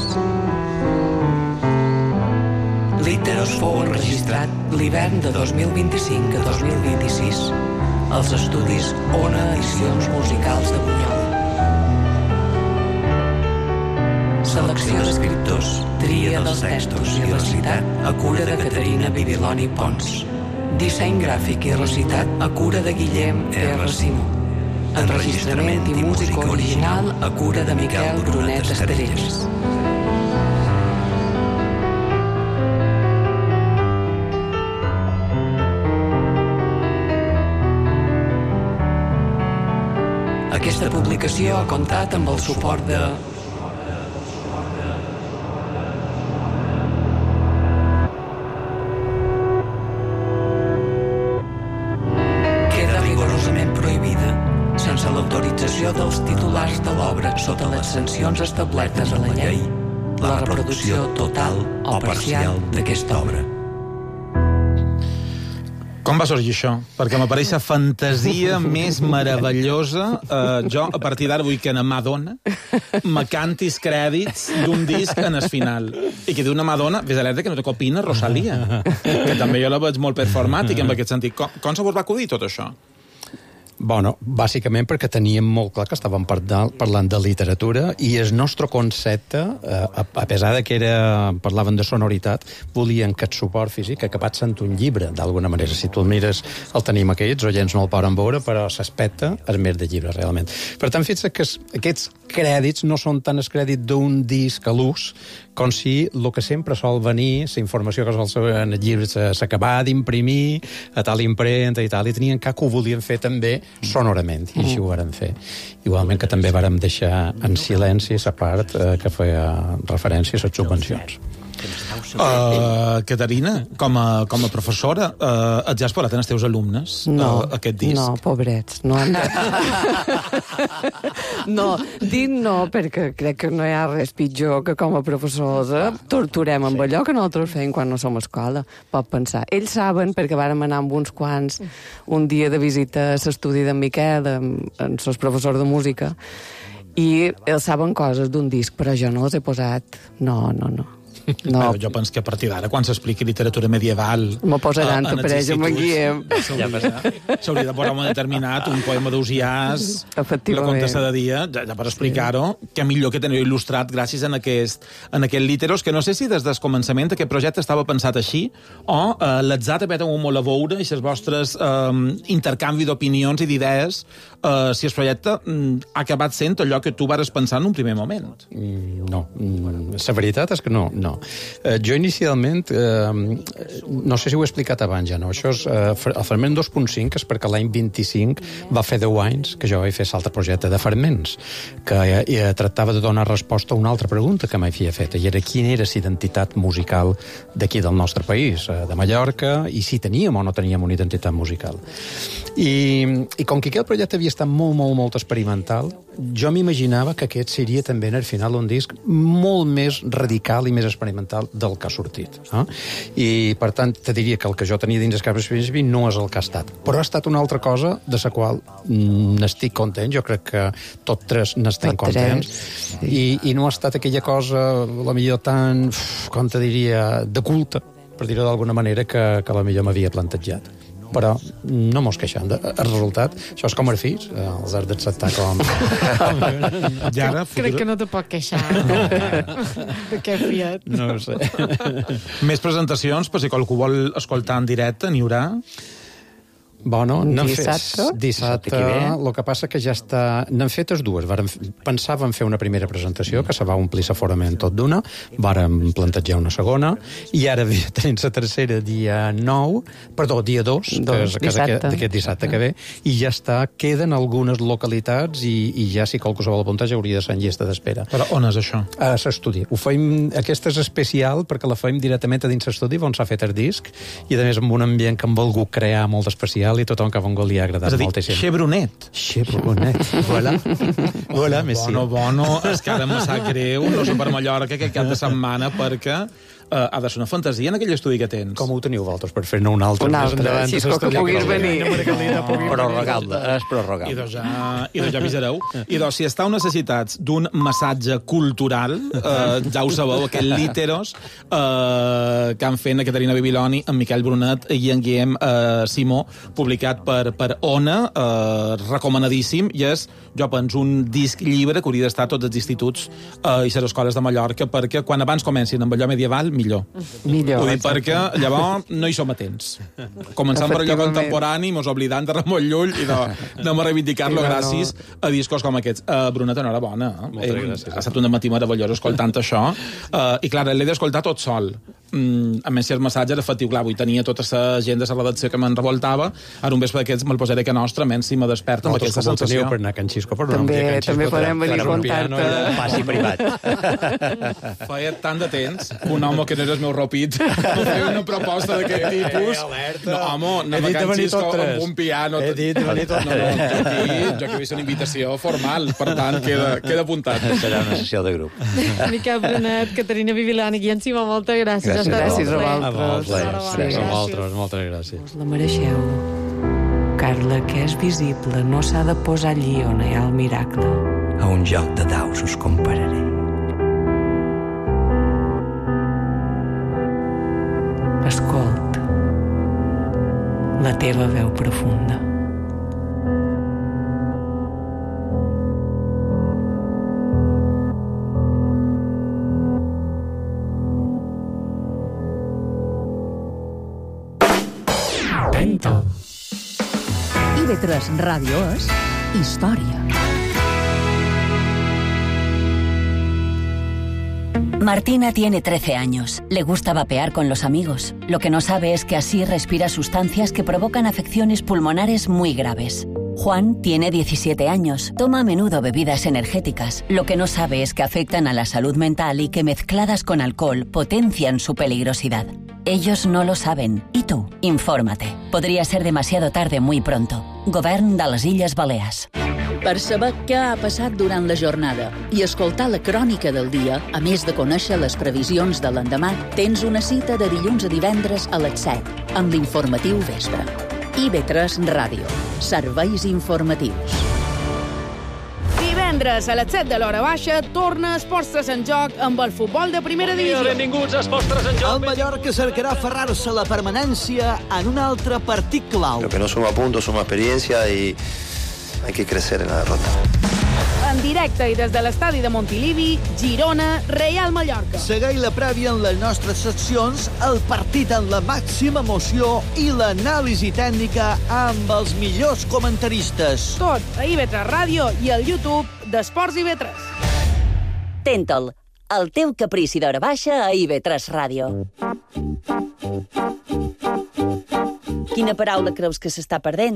Speaker 5: Líteros fou enregistrat l'hivern de dos mil vint-i-cinc a dos mil vint-i-sis als estudis Ona Edicions Musicals de Bunyola. Selecció d'escriptors, tria dels textos i recitat a cura de Caterina Bibiloni Pons. Disseny gràfic i recitat a cura de Guillem R. Simó. Enregistrament i música original a cura de Miquel Brunet Estrelles. Aquesta publicació ha comptat amb el suport de... Queda rigorosament prohibida, sense l'autorització dels titulars de l'obra sota les sancions establertes a la llei, la reproducció total o parcial d'aquesta obra.
Speaker 7: Com va sorgir això? Perquè m'apareix la fantasia més meravellosa. Uh, jo, a partir d'ara, vull que a Madonna me cantis crèdits d'un disc en el final. I que d'una Madonna, ves alerta que no te copina Rosalia, que també jo la veig molt performàtica en aquest sentit. Com, com se vos va acudir tot això?
Speaker 8: Bueno, bàsicament perquè teníem molt clar que estàvem parlant de literatura i el nostre concepte, a, a pesar de que era, parlaven de sonoritat, volien que el suport físic acabat sent un llibre, d'alguna manera. Si tu el mires, el tenim aquí, els oients no el poden veure, però l'aspecte és més de llibre, realment. Per tant, fixa't que aquests crèdits no són tant el crèdit d'un disc a l'ús, com si el que sempre sol venir, la informació que sol saber en el llibre s'acabava d'imprimir a tal impremta i tal, i tenien que ho volien fer també sonorament, i així ho vàrem fer. Igualment que també vàrem deixar en silenci la part eh, que feia referència a les subvencions.
Speaker 7: Uh, Caterina, com a, com a professora, uh, et ja has parlat amb els teus alumnes
Speaker 9: no,
Speaker 7: uh, aquest disc?
Speaker 9: No, pobrets. No, han de... no, dit no, perquè crec que no hi ha res pitjor que com a professors eh, torturem amb allò que nosaltres fem quan no som a escola. Pot pensar. Ells saben, perquè vàrem anar amb uns quants un dia de visita a l'estudi d'en Miquel, amb, amb els professors de música, i ells saben coses d'un disc, però jo no els he posat... No, no, no. No.
Speaker 7: Bueno, jo penso que a partir d'ara, quan s'expliqui literatura medieval...
Speaker 9: M'ho posaran, que per ells amb en Guillem.
Speaker 7: S'hauria de posar un determinat, un poema d'Ausiàs, la Contessa de Dia, ja, ja per explicar-ho, sí. Que millor que tenir il·lustrat gràcies a aquest, en aquest Líteros, que no sé si des del començament aquest projecte estava pensat així, o eh, l'atzat ha fet un molt a veure i els vostres eh, intercanvi d'opinions i d'idees, eh, si el projecte mm, ha acabat sent allò que tu vares pensar en un primer moment.
Speaker 8: Mm, no, la veritat és que no, no. no. Eh, jo inicialment, eh, no sé si ho he explicat abans ja, no? Això és, eh, el Fragment dos punt cinc és perquè l'any vint-i-cinc va fer deu anys que jo vaig fer l'altre projecte de Fragments, que eh, eh, tractava de donar resposta a una altra pregunta que m'havia fet, i era quina era la identitat musical d'aquí del nostre país, eh, de Mallorca, i si teníem o no teníem una identitat musical. I, i com que aquest projecte havia estat molt, molt, molt experimental, jo m'imaginava que aquest seria també, al final, un disc molt més radical i més experimental del que ha sortit. Eh? I, per tant, te diria que el que jo tenia dins el cap de no és el que ha estat. Però ha estat una altra cosa de la qual n'estic content. Jo crec que tots tres n'estem contents. Sí. I, I no ha estat aquella cosa, la millor tan, com te diria, de culte, per dir-ho d'alguna manera, que, que la millor m'havia plantejat. Però no mos queixem. El resultat, això és com els fills, els has d'acceptar com...
Speaker 3: I ara, futur... Crec que no te pot queixar. De què fiat?
Speaker 8: No ho sé.
Speaker 7: Més presentacions, per si qualcú vol escoltar en directe, n'hi haurà?
Speaker 8: Bueno, n'hem
Speaker 9: dissabte?
Speaker 8: fet dissabte, el que passa que ja està... N'hem fetes dues. Vàrem, pensàvem fer una primera presentació, que se va omplir l'aforament tot d'una, vàrem plantejar una segona, i ara tenim la tercera dia nou, perdó, dia dos, que és d'aquest dissabte que ve, i ja està, queden algunes localitats, i, i ja si qualcú se vol apuntar ja hauria de ser en llista d'espera.
Speaker 7: Però on és això?
Speaker 8: A l'estudi. Ho feim, aquesta és especial perquè la feim directament a dins l'estudi, on s'ha fet el disc, i a més amb un ambient que hem volgut crear molt especial, i tothom que ha vengut li ha agradat moltíssim.
Speaker 7: És a dir, Chevronet.
Speaker 8: Chevronet. Voilà. Voilà, Messi.
Speaker 7: Bueno, bueno, és que ara me sap greu, no sé per Mallorca, que cap de setmana, perquè uh, ha de ser una fantasia en aquell estudi que tens.
Speaker 8: Com ho teniu vosaltres per fer-ne un altre?
Speaker 9: Un altre, si és que puguis venir.
Speaker 10: Prorrogable, és prorrogable.
Speaker 7: I doncs ja, i doncs ja avisareu. I doncs, si estàu necessitats d'un massatge cultural, eh, ja ho sabeu, aquest Líteros, eh, que han fet a Caterina Bibiloni, en Miquel Brunet i en Guillem eh, Simó, publicat per, per Ona, eh, recomanadíssim, i és, jo penso, un disc llibre que hauria d'estar a tots els instituts eh, i les escoles de Mallorca, perquè quan abans comencin amb allò medieval, millor.
Speaker 9: Millor.
Speaker 7: Ho dic perquè llavors no hi som atents. Començant per allò contemporani, mos oblidant de Ramon Llull i de, anem a reivindicar-lo no, gràcies no. a discos com aquests. Uh, Brunet, enhorabona. Eh?
Speaker 8: Moltes gràcies.
Speaker 7: Ha estat un matí meravellós escoltant això. Uh, I clar, l'he d'escoltar tot sol. Mm, a més, si el massatge era efectiu, clar, avui tenia tota la gent de la redacció que me'n revoltava, ara un vespre d'aquests me'l posaré que nostre, menys si me desperta amb aquesta sensació.
Speaker 8: Per anar a Can Xisco, per
Speaker 9: també, no també podem venir a contar-te.
Speaker 10: Passi privat.
Speaker 7: Feia tant de temps que un home que no era el meu ropit feia una proposta d'aquest tipus. No, home, anem a Can Xisco amb un piano.
Speaker 8: He dit de venir tot
Speaker 7: no, no, jo aquí, jo aquí he vist una invitació formal, per tant, queda, queda apuntat.
Speaker 10: Serà una sessió de grup.
Speaker 3: Miquel Brunet, Caterina Bibilani, Guillem Simó, moltes gràcies.
Speaker 9: Gràcies a
Speaker 8: vosaltres.
Speaker 9: vosaltres.
Speaker 8: A vosaltres, moltes gràcies.
Speaker 5: Us la mereixeu. Carla, que és visible, no s'ha de posar allí on hi ha el miracle.
Speaker 6: A un joc de daus us compararé.
Speaker 5: Escolt, la teva veu profunda.
Speaker 2: I ve tres Ràdio és història.
Speaker 4: Martina tiene trece años. Le gusta vapear con los amigos. Lo que no sabe es que así respira sustancias que provocan afecciones pulmonares muy graves. Juan tiene diecisiete años. Toma a menudo bebidas energéticas. Lo que no sabe es que afectan a la salud mental y que mezcladas con alcohol potencian su peligrosidad. Ellos no lo saben. ¿Y tú? Infórmate. Podría ser demasiado tarde muy pronto. Govern de les Illes Balears.
Speaker 11: Per saber què ha passat durant la jornada i escoltar la crònica del dia, a més de conèixer les previsions de l'endemà, tens una cita de dilluns a divendres a les set, amb l'informatiu vespre. I ve tres Ràdio. Serveis informatius.
Speaker 12: Divendres a les set de l'hora baixa torna Esports tres en joc amb el futbol de primera divisió.
Speaker 13: Benvinguts a Esports tres en joc.
Speaker 14: El Mallorca cercarà aferrar-se a la permanència en un altre partit clau.
Speaker 15: Lo que no suma puntos, suma experiencia y hay que crecer en la derrota.
Speaker 12: En directe i des de l'estadi de Montilivi, Girona, Real Mallorca.
Speaker 14: Segueix la prèvia en les nostres seccions, el partit en la màxima emoció i l'anàlisi tècnica amb els millors comentaristes.
Speaker 12: Tot a I V tres Ràdio i al YouTube d'Esports I V tres.
Speaker 4: Tentol,
Speaker 13: el teu caprici d'hora baixa a I V tres Ràdio. Quina paraula creus que s'està perdent?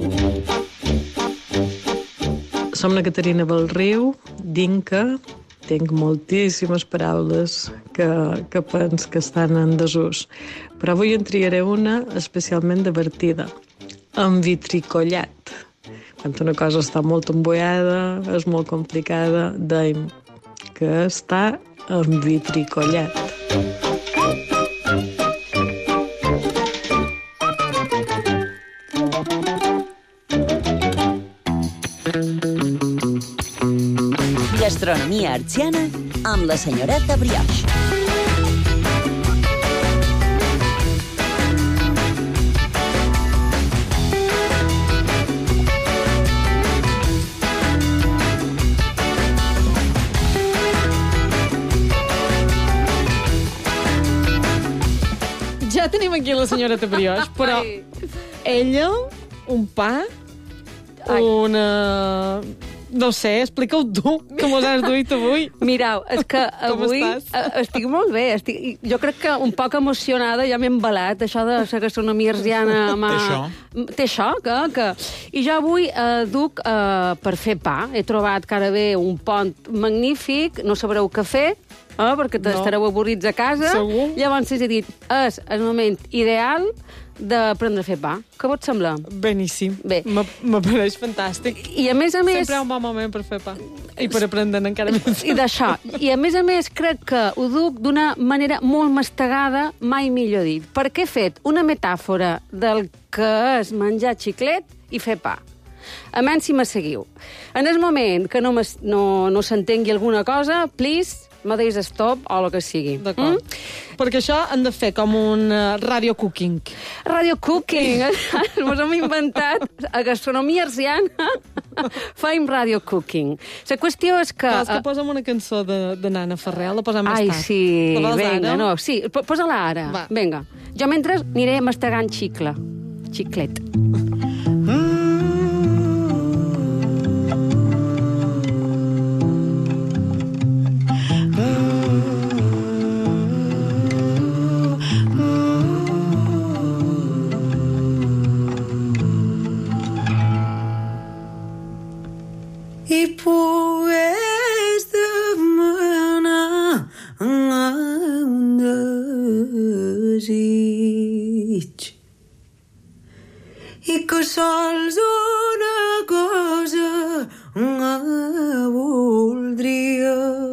Speaker 16: Som la Caterina Belriu, dinca. Tinc moltíssimes paraules que, que pens que estan en desús. Però avui en triaré una especialment divertida. Envitricollat. Quan una cosa està molt emboiada, és molt complicada, deim que està envitricollat.
Speaker 13: Gastronomia artsiana amb la senyoreta Brioche.
Speaker 3: Ja tenim aquí la senyoreta Brioche, però ella, un pa, una... No sé, explica-ho tu, que mos has duit avui.
Speaker 17: Mirau, és que avui estic molt bé. Estic, jo crec que un poc emocionada, ja m'he embalat, això de la gastronomia arsiana. Té
Speaker 7: això?
Speaker 17: Té això, que... que... I jo avui eh, duc eh, per fer pa. He trobat que ara ve un pont magnífic, no sabreu què fer, eh, perquè no. Estareu avorrits a casa.
Speaker 3: Segur.
Speaker 17: Llavors he dit, és el moment ideal d'aprendre a fer pa. Què vos sembla?
Speaker 3: Beníssim.
Speaker 17: Bé.
Speaker 3: M'apareix fantàstic.
Speaker 17: I a més a més...
Speaker 3: Sempre hi ha un bon moment per fer pa. I per aprendre encara més.
Speaker 17: I d'això. I a més a més crec que ho duc d'una manera molt mastegada, mai millor dit. Perquè he fet una metàfora del que és menjar xiclet i fer pa. A menys si me seguiu. En el moment que no, no, no s'entengui alguna cosa, please, me deis stop o el que sigui.
Speaker 3: D'acord. Mm? Perquè això han de fer com un uh, radio cooking.
Speaker 17: Radio cooking. Ens hem inventat a gastronomia arsiana. Faim radio cooking. La qüestió és que...
Speaker 3: Vols que posem una cançó de, de Nana Ferrer? La posem més
Speaker 17: Ai,
Speaker 3: tard.
Speaker 17: sí.
Speaker 3: La vols
Speaker 17: Vinga,
Speaker 3: ara?
Speaker 17: no, sí. Posa-la ara.
Speaker 3: Va.
Speaker 17: Vinga. Jo mentre aniré mastegant xicle. Xiclet.
Speaker 18: I pugues demanar un desig i que sols una cosa voldria.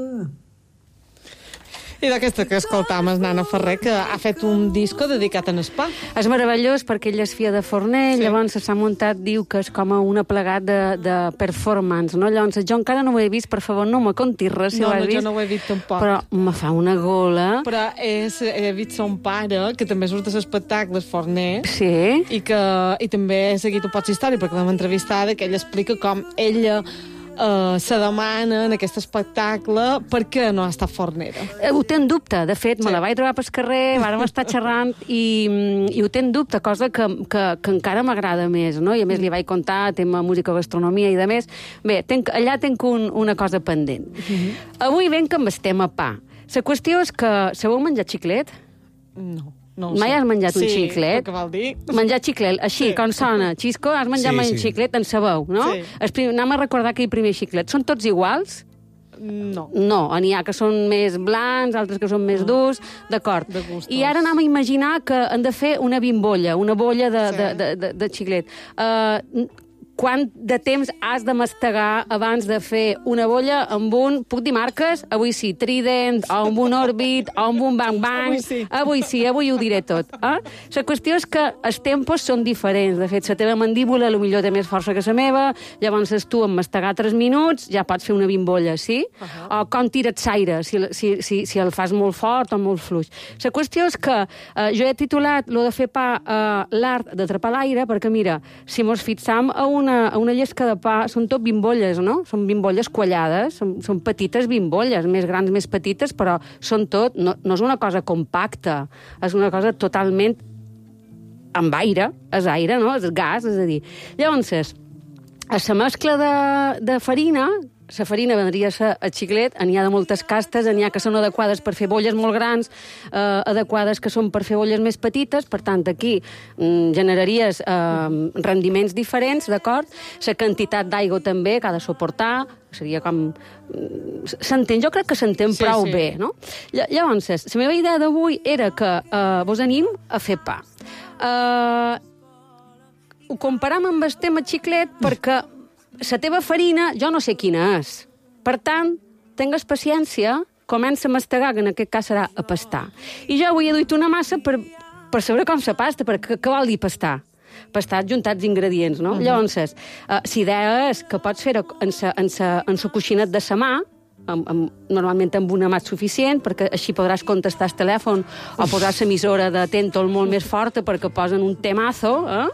Speaker 3: I d'aquesta que escoltam és Nana Ferrer, que ha fet un disco dedicat a Nespà.
Speaker 17: És meravellós perquè ell és fia de forner, sí. Llavors s'ha muntat, diu que és com una plegat de, de performance, no? Llavors jo encara no ho he vist, per favor, no me contis res, si
Speaker 3: no,
Speaker 17: ho has
Speaker 3: no,
Speaker 17: vist.
Speaker 3: jo no ho he vist tampoc.
Speaker 17: Però me fa una gola.
Speaker 3: Però és, he vist son pare, que també surt a l'espectacle forner,
Speaker 17: sí.
Speaker 3: i, que, i també he seguit un poc història, perquè l'hem entrevistada, que ell explica com ella... Uh, se demana en aquest espectacle per què no ha estat fornera.
Speaker 17: Eh, ho té en dubte, de fet, sí. Me la vaig trobar pel carrer, vàrem estar xerrant i, i ho té en dubte, cosa que, que, que encara m'agrada més, no? I a més li vaig contar tema música, gastronomia i de més. Bé, tenc, allà tenc un, una cosa pendent. Uh-huh. Avui venc amb el tema pa. La qüestió és que sabeu menjar xiclet?
Speaker 3: No. No
Speaker 17: mai has menjat
Speaker 3: sí,
Speaker 17: un xiclet?
Speaker 3: Sí, què vol dir?
Speaker 17: Menjar xiclet, així, sí. Com sona. Xisco, has menjat
Speaker 3: sí,
Speaker 17: mai
Speaker 3: sí.
Speaker 17: un xiclet, en sabeu, no?
Speaker 3: Sí.
Speaker 17: Prim... Anem a recordar aquell primer xiclet. Són tots iguals?
Speaker 3: No.
Speaker 17: No, n'hi ha que són més blancs, altres que són més durs, d'acord. I ara anem a imaginar que han de fer una bimbolla, una bolla de, sí. de, de, de, de xiclet. Uh, quant de temps has de mastegar abans de fer una bolla amb un, puc dir marques? Avui sí, Trident, o amb un Orbit, o amb un Bang Bang.
Speaker 3: Avui sí.
Speaker 17: Avui sí, avui ho diré tot. Eh? La qüestió és que els tempos són diferents. De fet, la teva mandíbula potser té més força que la meva, llavors tu en mastegar tres minuts ja pots fer una bimbolla, sí? Uh -huh. O com tires l'aire, si, si, si, si el fas molt fort o molt fluix. La qüestió és que eh, jo he titulat lo de fer pa eh, l'art d'atrapar l'aire, perquè mira, si mos fixam a un Una, a una llesca de pa són tot bimbolles, no? Són bimbolles quallades, són, són petites bimbolles, més grans, més petites, però són tot, no, no és una cosa compacta, és una cosa totalment amb aire, és aire, no? És gas, és a dir. Llavors, a la mescla de, de farina, la farina vendria a ser el xiclet, n'hi ha de moltes castes, n'hi ha que són adequades per fer bolles molt grans, eh, adequades que són per fer bolles més petites, per tant, aquí mm, generaries eh, rendiments diferents, d'acord? La quantitat d'aigua també que ha de suportar, seria com... S'entén, jo crec que s'entén sí, prou sí. bé, no? Llavors, la meva idea d'avui era que eh, vos anim a fer pa. Eh, ho comparam amb el tema xiclet perquè la teva farina jo no sé quina és. Per tant, tingues paciència, comença a mastegar, que en aquest cas serà a pastar. I jo avui he duit una massa per, per saber com se pasta, perquè què vol dir pastar? Pastar juntats ingredients, no? Uh -huh. Llavors, uh, la idea és que pots fer-ho en sa, en sa, en sa coixinet de sa mà, amb, amb, normalment amb una mà suficient, perquè així podràs contestar el telèfon o posar l'emissora de Tentol molt més forta perquè posen un temazo, eh?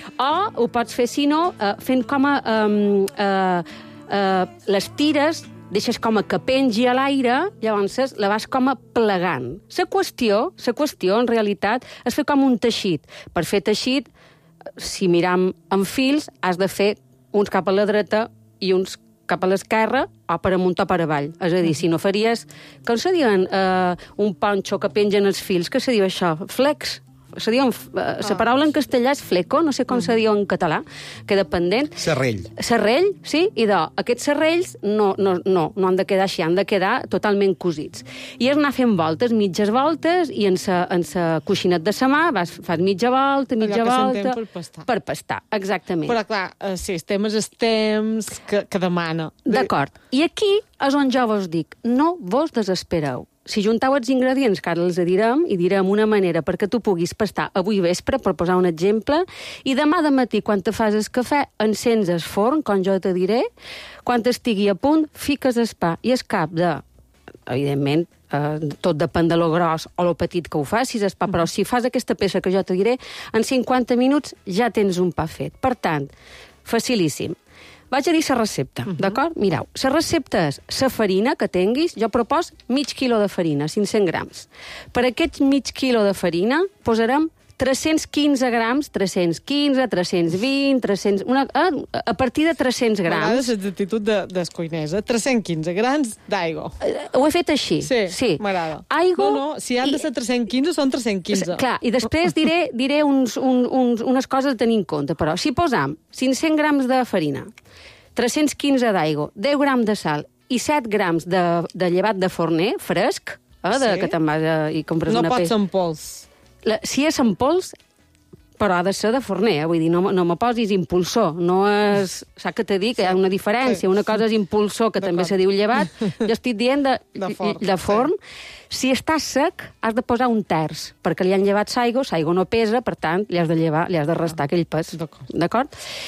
Speaker 17: O ho pots fer, si no, uh, fent com a... Um, uh, uh, les tires, deixes com a que pengi a l'aire, llavors la vas com a plegant. La qüestió, la qüestió, en realitat, és fer com un teixit. Per fer teixit, si miram en fils, has de fer uns cap a la dreta i uns cap a l'esquerra, o per amunt o per avall. És a dir, si no faries... Com se diuen uh, un ponxo que pengen els fils? Què se diu això? Flex? Se diu, uh, la paraula en castellà és fleco, no sé com se diu en català, queda pendent.
Speaker 7: Serrell.
Speaker 17: Serrell, sí, i de, aquests serrells no, no, no, no han de quedar així, han de quedar totalment cosits. I és anar fent voltes, mitges voltes, i en sa, en sa coixinet de sa mà vas, fas mitja volta, mitja
Speaker 3: Allò
Speaker 17: volta...
Speaker 3: per pastar.
Speaker 17: Per pastar, exactament.
Speaker 3: Però, clar, eh, sí, el tema és el temps que, que demana.
Speaker 17: D'acord. I aquí és on jo vos dic, no vos desespereu. Si juntau els ingredients, que ara els direm, i direm una manera perquè tu puguis pastar avui vespre, per posar un exemple, i demà de matí, quan te fas el cafè, encens el forn, com jo te diré, quan estigui a punt, fiques el pa, i és cap de, evidentment, eh, tot depèn de lo gros o lo petit que ho facis, el pa, però si fas aquesta peça que jo te diré, en cinquanta minuts ja tens un pa fet. Per tant, facilíssim. Vaig a dir la recepta, uh -huh. d'acord? Mireu, la recepta és la farina que tinguis, jo propos mig quilo de farina, cinc-cents grams. Per aquest mig quilo de farina posarem tres-cents quinze grams, tres-cents quinze, tres-cents vint, tres-cents... Una, a, a partir de tres-cents grams...
Speaker 3: M'agrada l'exactitud de, d'escuinesa. tres-cents quinze grams d'aigua.
Speaker 17: Uh, ho he fet així.
Speaker 3: Sí,
Speaker 17: sí.
Speaker 3: m'agrada.
Speaker 17: Aigua...
Speaker 3: No, no, si han de ser tres-cents quinze, són tres-cents quinze.
Speaker 17: Clar, i després diré, diré uns, un, uns, unes coses a tenir en compte, però si posam cinc-cents grams de farina, tres-cents quinze d'aigua, deu grams de sal i set grams de, de llevat de forner fresc, eh, de,
Speaker 3: sí.
Speaker 17: que te'n vas a, i compres
Speaker 3: no
Speaker 17: una
Speaker 3: pot
Speaker 17: peça.
Speaker 3: ser en pols.
Speaker 17: La, si és en pols, però ha de ser de forner, eh? Vull dir, no, no me posis impulsor, no és... Saps què t'he dit? Que hi ha una diferència. Sí. Una cosa és impulsor, que també se diu llevat, jo estic dient de,
Speaker 3: de forn.
Speaker 17: De forn. Sí. Si està sec, has de posar un terç, perquè li han llevat l'aigua, l'aigua no pesa, per tant, li has de llevar, li has de restar aquell pes. D'acord?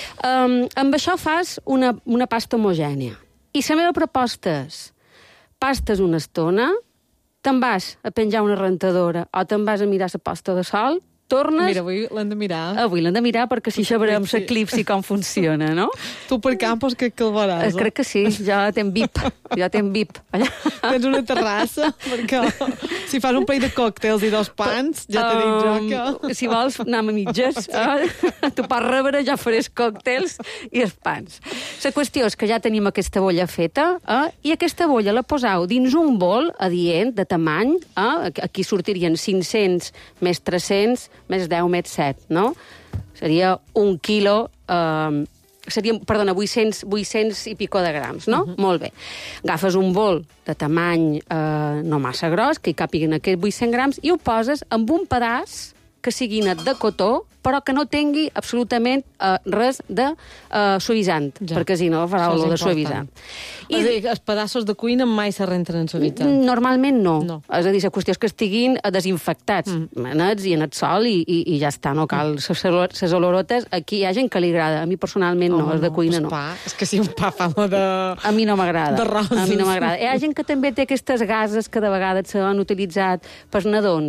Speaker 17: Um, amb això fas una, una pasta homogènia. I la meva proposta és, pastes una estona, te'n vas a penjar una rentadora o te'n vas a mirar la posta de sol, tornes...
Speaker 3: Mira, avui l'hem de mirar.
Speaker 17: Avui l'hem de mirar perquè així sabrem l'eclipsi com funciona, no?
Speaker 3: Tu per campos que el veuràs,
Speaker 17: eh? Crec que sí, ja ten V I P. Ja ten V I P.
Speaker 3: Tens una terrassa, perquè si fas un parell de còctels i dos pans, ja t'he dit jo que...
Speaker 17: Si vols, anem a mitges. Eh? Tu pots rebre, ja faré els còctels i els pans. La qüestió és que ja tenim aquesta bolla feta, eh? I aquesta bolla la posau dins un bol adient de tamany, eh? Aquí sortirien cinc-cents més tres-cents, més deu més set, no? Seria un quilo... Eh, seria, perdona, vuit-cents, vuit-cents i pico de grams, no? Uh -huh. Molt bé. Agafes un bol de tamany eh, no massa gros, que hi càpiguen aquests vuit-cents grams, i ho poses amb un pedaç que sigui net de cotó, però que no tingui absolutament uh, res de uh, suavitzant, ja. Perquè si no farà olor de suavitzant.
Speaker 3: I... És a dir, els pedaços de cuina mai se rentren en suavitzant.
Speaker 17: Normalment no. no. És a dir, la qüestió és que estiguin desinfectats, mm. nets i en el sol, i, i, i ja està, no cal les olorotes. Aquí hi ha gent que li agrada, a mi personalment no, no els de cuina no.
Speaker 3: Pa. És que si un pa fa de...
Speaker 17: A mi no m'agrada.
Speaker 3: De roses.
Speaker 17: A mi no m'agrada. Hi ha gent que també té aquestes gases que de vegades s'han utilitzat pels nadons,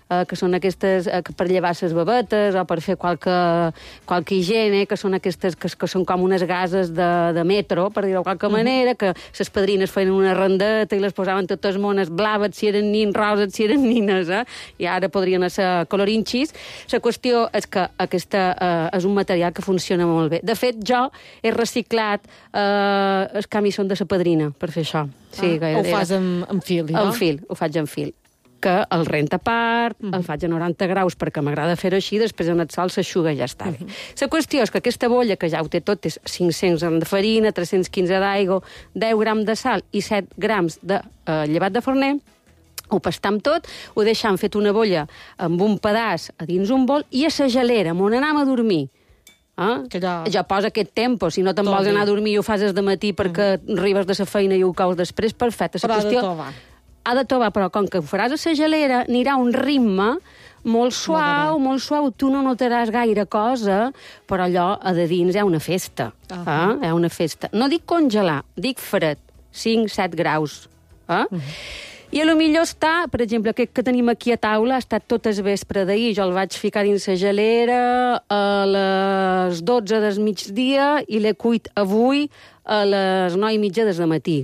Speaker 17: eh, que són aquestes eh, que per llevar les babetes o per fer qualque, qualque higiene, que són aquestes que, que són com unes gases de, de metro, per dir-ho de qualque manera, que les padrines feien una randeta i les posaven totes mones blaves, si eren nins, roses, si eren nines, eh? I ara podrien ser colorinxis. La qüestió és que aquesta eh, és un material que funciona molt bé. De fet, jo he reciclat eh, els canvis són de la padrina per fer això. Sí,
Speaker 3: ah, ho fas en, en fil, no?
Speaker 17: En fil, ho faig en fil. Que el rent a part, uh -huh. el faig a noranta graus perquè m'agrada fer-ho així, després en el sol s'aixuga i ja està bé. Uh -huh. La qüestió és que aquesta bolla, que ja ho té tot, és cinc-cents grams de farina, tres-cents quinze d'aigua, deu grams de sal i set grams de eh, llevat de forner, ho pastam tot, ho deixam fet una bolla amb un pedaç a dins un bol i a la gelera, on anam a dormir. Eh?
Speaker 3: Que ja...
Speaker 17: ja posa aquest tempo, si no te'n vols anar a dormir i ho fas de matí perquè mm. arribes de la feina i ho caus després, perfecte.
Speaker 3: Però
Speaker 17: qüestió...
Speaker 3: ha de tovar.
Speaker 17: Ha de tovar, però com que ho faràs a la gelera, anirà un ritme molt suau, molt, molt suau, tu no notaràs gaire cosa, però allò a de dins hi ha una festa. Uh -huh. eh? Hi ha una festa. No dic congelar, dic fred, cinc set graus. Eh? Uh -huh. I a lo millor està, per exemple, aquest que tenim aquí a taula, ha estat tot el vespre d'ahir, jo el vaig ficar dins la gelera a les dotze del migdia i l'he cuit avui a les nou i mitja del matí.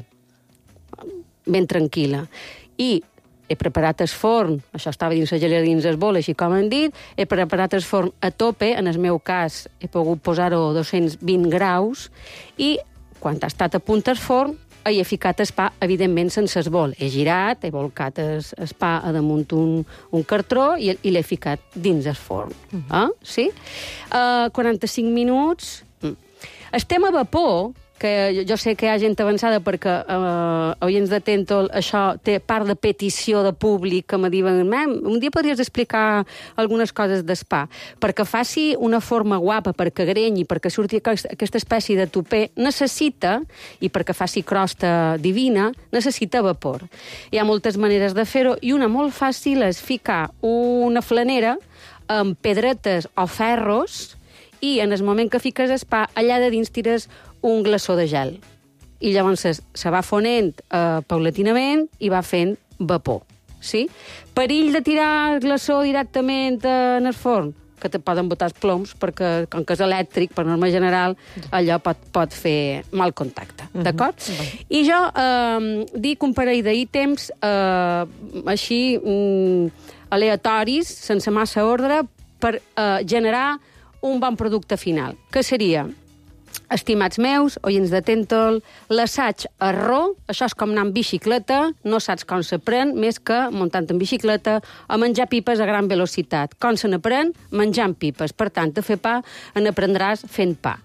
Speaker 17: Ben tranquil·la. I he preparat el forn, això estava dins la gelera dins el bol, així com han dit, he preparat el forn a tope, en el meu cas he pogut posar-ho a dos-cents vint graus, i quan ha estat a punt el forn, hi he ficat el pa, evidentment, sense el bol. He girat, he volcat el, el pa a damunt un, un cartró i, i l'he ficat dins el forn. Uh -huh. eh? Sí? Uh, quaranta-cinc minuts. Estem a vapor, que jo sé que hi ha gent avançada perquè eh, oients de Tentol això té part de petició de públic que me diuen un dia podries explicar algunes coses d'espa perquè faci una forma guapa, perquè grenyi, perquè surti aquesta espècie de tupè, necessita, i perquè faci crosta divina, necessita vapor. Hi ha moltes maneres de fer-ho i una molt fàcil és ficar una flanera amb pedretes o ferros i en el moment que fiques el pa, allà de dins tires un glaçó de gel. I llavors se va fonent eh, paulatinament i va fent vapor. Sí? Perill de tirar el glaçó directament eh, en el forn, que te poden botar els ploms, perquè com que és elèctric, per norma general, allò pot, pot fer mal contacte. Uh -huh. D'acord? Uh -huh. I jo eh, dic un parell d'ítems eh, així mm, aleatoris, sense massa ordre, per eh, generar un bon producte final, que seria, estimats meus, oients de Tentol, l'assaig a ro, això és com anar en bicicleta, no saps com s'aprèn, més que muntant en bicicleta, a menjar pipes a gran velocitat. Com se n'aprèn? Menjant pipes. Per tant, a fer pa, n'aprendràs fent pa.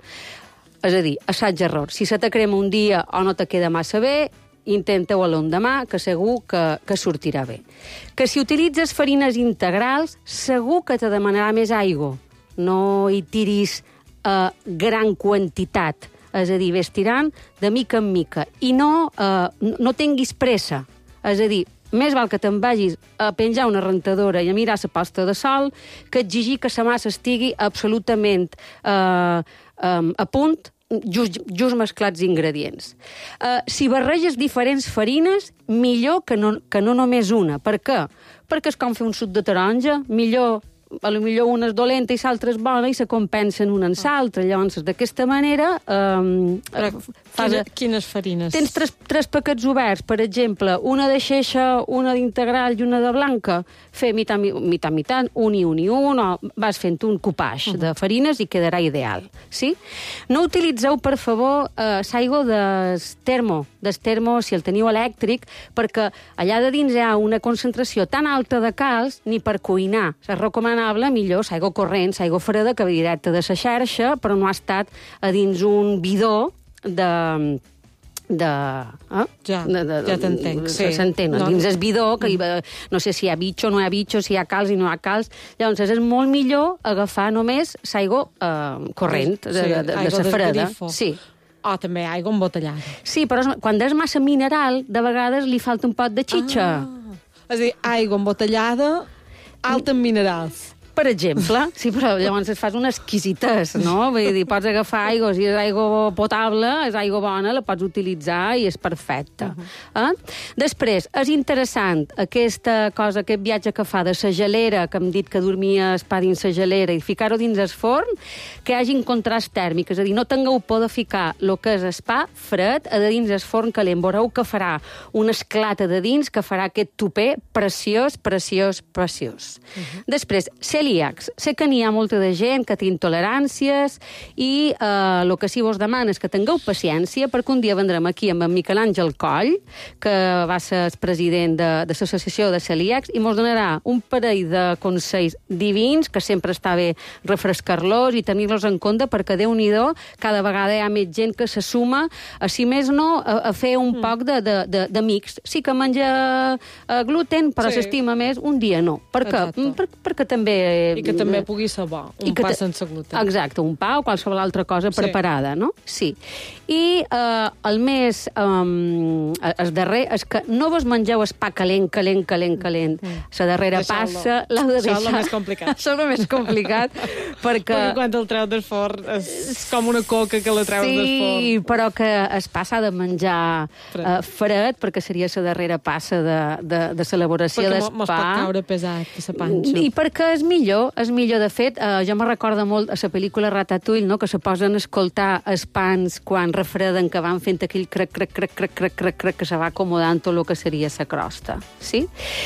Speaker 17: És a dir, assaig-error. Si se te crema un dia o no te queda massa bé, intenta-ho l'endemà, que segur que, que sortirà bé. Que si utilitzes farines integrals, segur que te demanarà més aigua. No hi tiris uh, gran quantitat, és a dir, ves tirant de mica en mica. I no, uh, no tinguis pressa, és a dir, més val que te'n vagis a penjar una rentadora i a mirar la posta de sol que exigir que la massa estigui absolutament uh, um, a punt, just, just mesclats ingredients. Uh, si barreges diferents farines, millor que no, que no només una. Per què? Perquè és com fer un suc de taronja, millor a lo millor una és dolenta i l'altra és bona i se compensen una en l'altra. Llavors, d'aquesta manera... Um,
Speaker 3: fas... Quina, quines farines?
Speaker 17: Tens tres, tres paquets oberts, per exemple, una de xeixa, una d'integral i una de blanca. Fer mitat, mitat, mitat, un i un i un, o vas fent un copaix uh -huh. de farines i quedarà ideal. Sí? No utilitzeu, per favor, eh, l'aigua des termo, des termo, si el teniu elèctric, perquè allà de dins hi ha una concentració tan alta de calç, ni per cuinar. Se recomana millor l'aigua corrent, l'aigua freda, que ve directe de la xarxa, però no ha estat a dins un bidó de... de... Eh?
Speaker 3: Ja,
Speaker 17: de, de,
Speaker 3: ja t'entenc, sí.
Speaker 17: S'entén, no. Dins el bidó, que hi va, no sé si hi ha bitxo o no hi ha bitxo, si hi ha calç i no hi ha calç. Llavors, és molt millor agafar només l'aigua eh, corrent, de,
Speaker 3: sí,
Speaker 17: de, de, de la freda. Sí.
Speaker 3: O també aigua embotellada.
Speaker 17: Sí, però és, quan és massa mineral, de vegades li falta un pot de xitxa.
Speaker 3: Ah. És a dir, aigua embotellada, alta en minerals.
Speaker 17: Per exemple, sí, però llavors es fas una exquisites, no? Vull dir, pots agafar aigua, si és aigua potable, és aigua bona, la pots utilitzar i és perfecta. Uh -huh. eh? Després, és interessant aquesta cosa, aquest viatge que fa de sa gelera, que hem dit que dormia es pa dins sa gelera, i ficar-ho dins el forn, que hi hagi contrast tèrmic, és a dir, no tingueu por de ficar el que és el pa fred a de dins el forn calent. Veureu que farà una esclata de dins que farà aquest tupè preciós, preciós, preciós. Uh -huh. Després, celíacs. Sé que n'hi ha molta de gent que té intoleràncies i el eh, que sí vos demano és que tingueu paciència perquè un dia vendrem aquí amb en Miquel Àngel Coll, que va ser el president de, de l'associació de celíacs, i mos donarà un parell de consells divins, que sempre està bé refrescar-los i tenir-los en compte, perquè Déu-n'hi-do, cada vegada hi ha més gent que se suma, a si més no, a, a fer un mm. poc de, de, de, de mix. Sí que menja uh, gluten, però sí. s'estima més, un dia no. Per què? Per, perquè també...
Speaker 3: I que també pugui ser bo, un pa sense gluten.
Speaker 17: Exacte, un pa o qualsevol altra cosa preparada, sí. no? Sí. I eh, el més... Um, el darrer és que no vos mengeu el pa calent, calent, calent, calent. Mm. La darrera passa... L'heu de deixar.
Speaker 3: Això és el més complicat.
Speaker 17: Això és el més complicat, perquè...
Speaker 3: Perquè quan el treus del forn és com una coca que la treus
Speaker 17: sí,
Speaker 3: del forn.
Speaker 17: Sí, però que el pa s'ha de menjar fred, uh, fred perquè seria la darrera passa de, de, de l'elaboració del pa.
Speaker 3: Perquè mos pot caure pesat a la panxa.
Speaker 17: I perquè és millor, és millor. De fet, uh, jo me recordo molt a la pel·lícula Ratatouille, no?, que se posen a escoltar els pans quan refreden, que van fent aquell crec, crec, crec, crec, crec, crec, crec, que se va acomodant tot el que seria la crosta. Sí?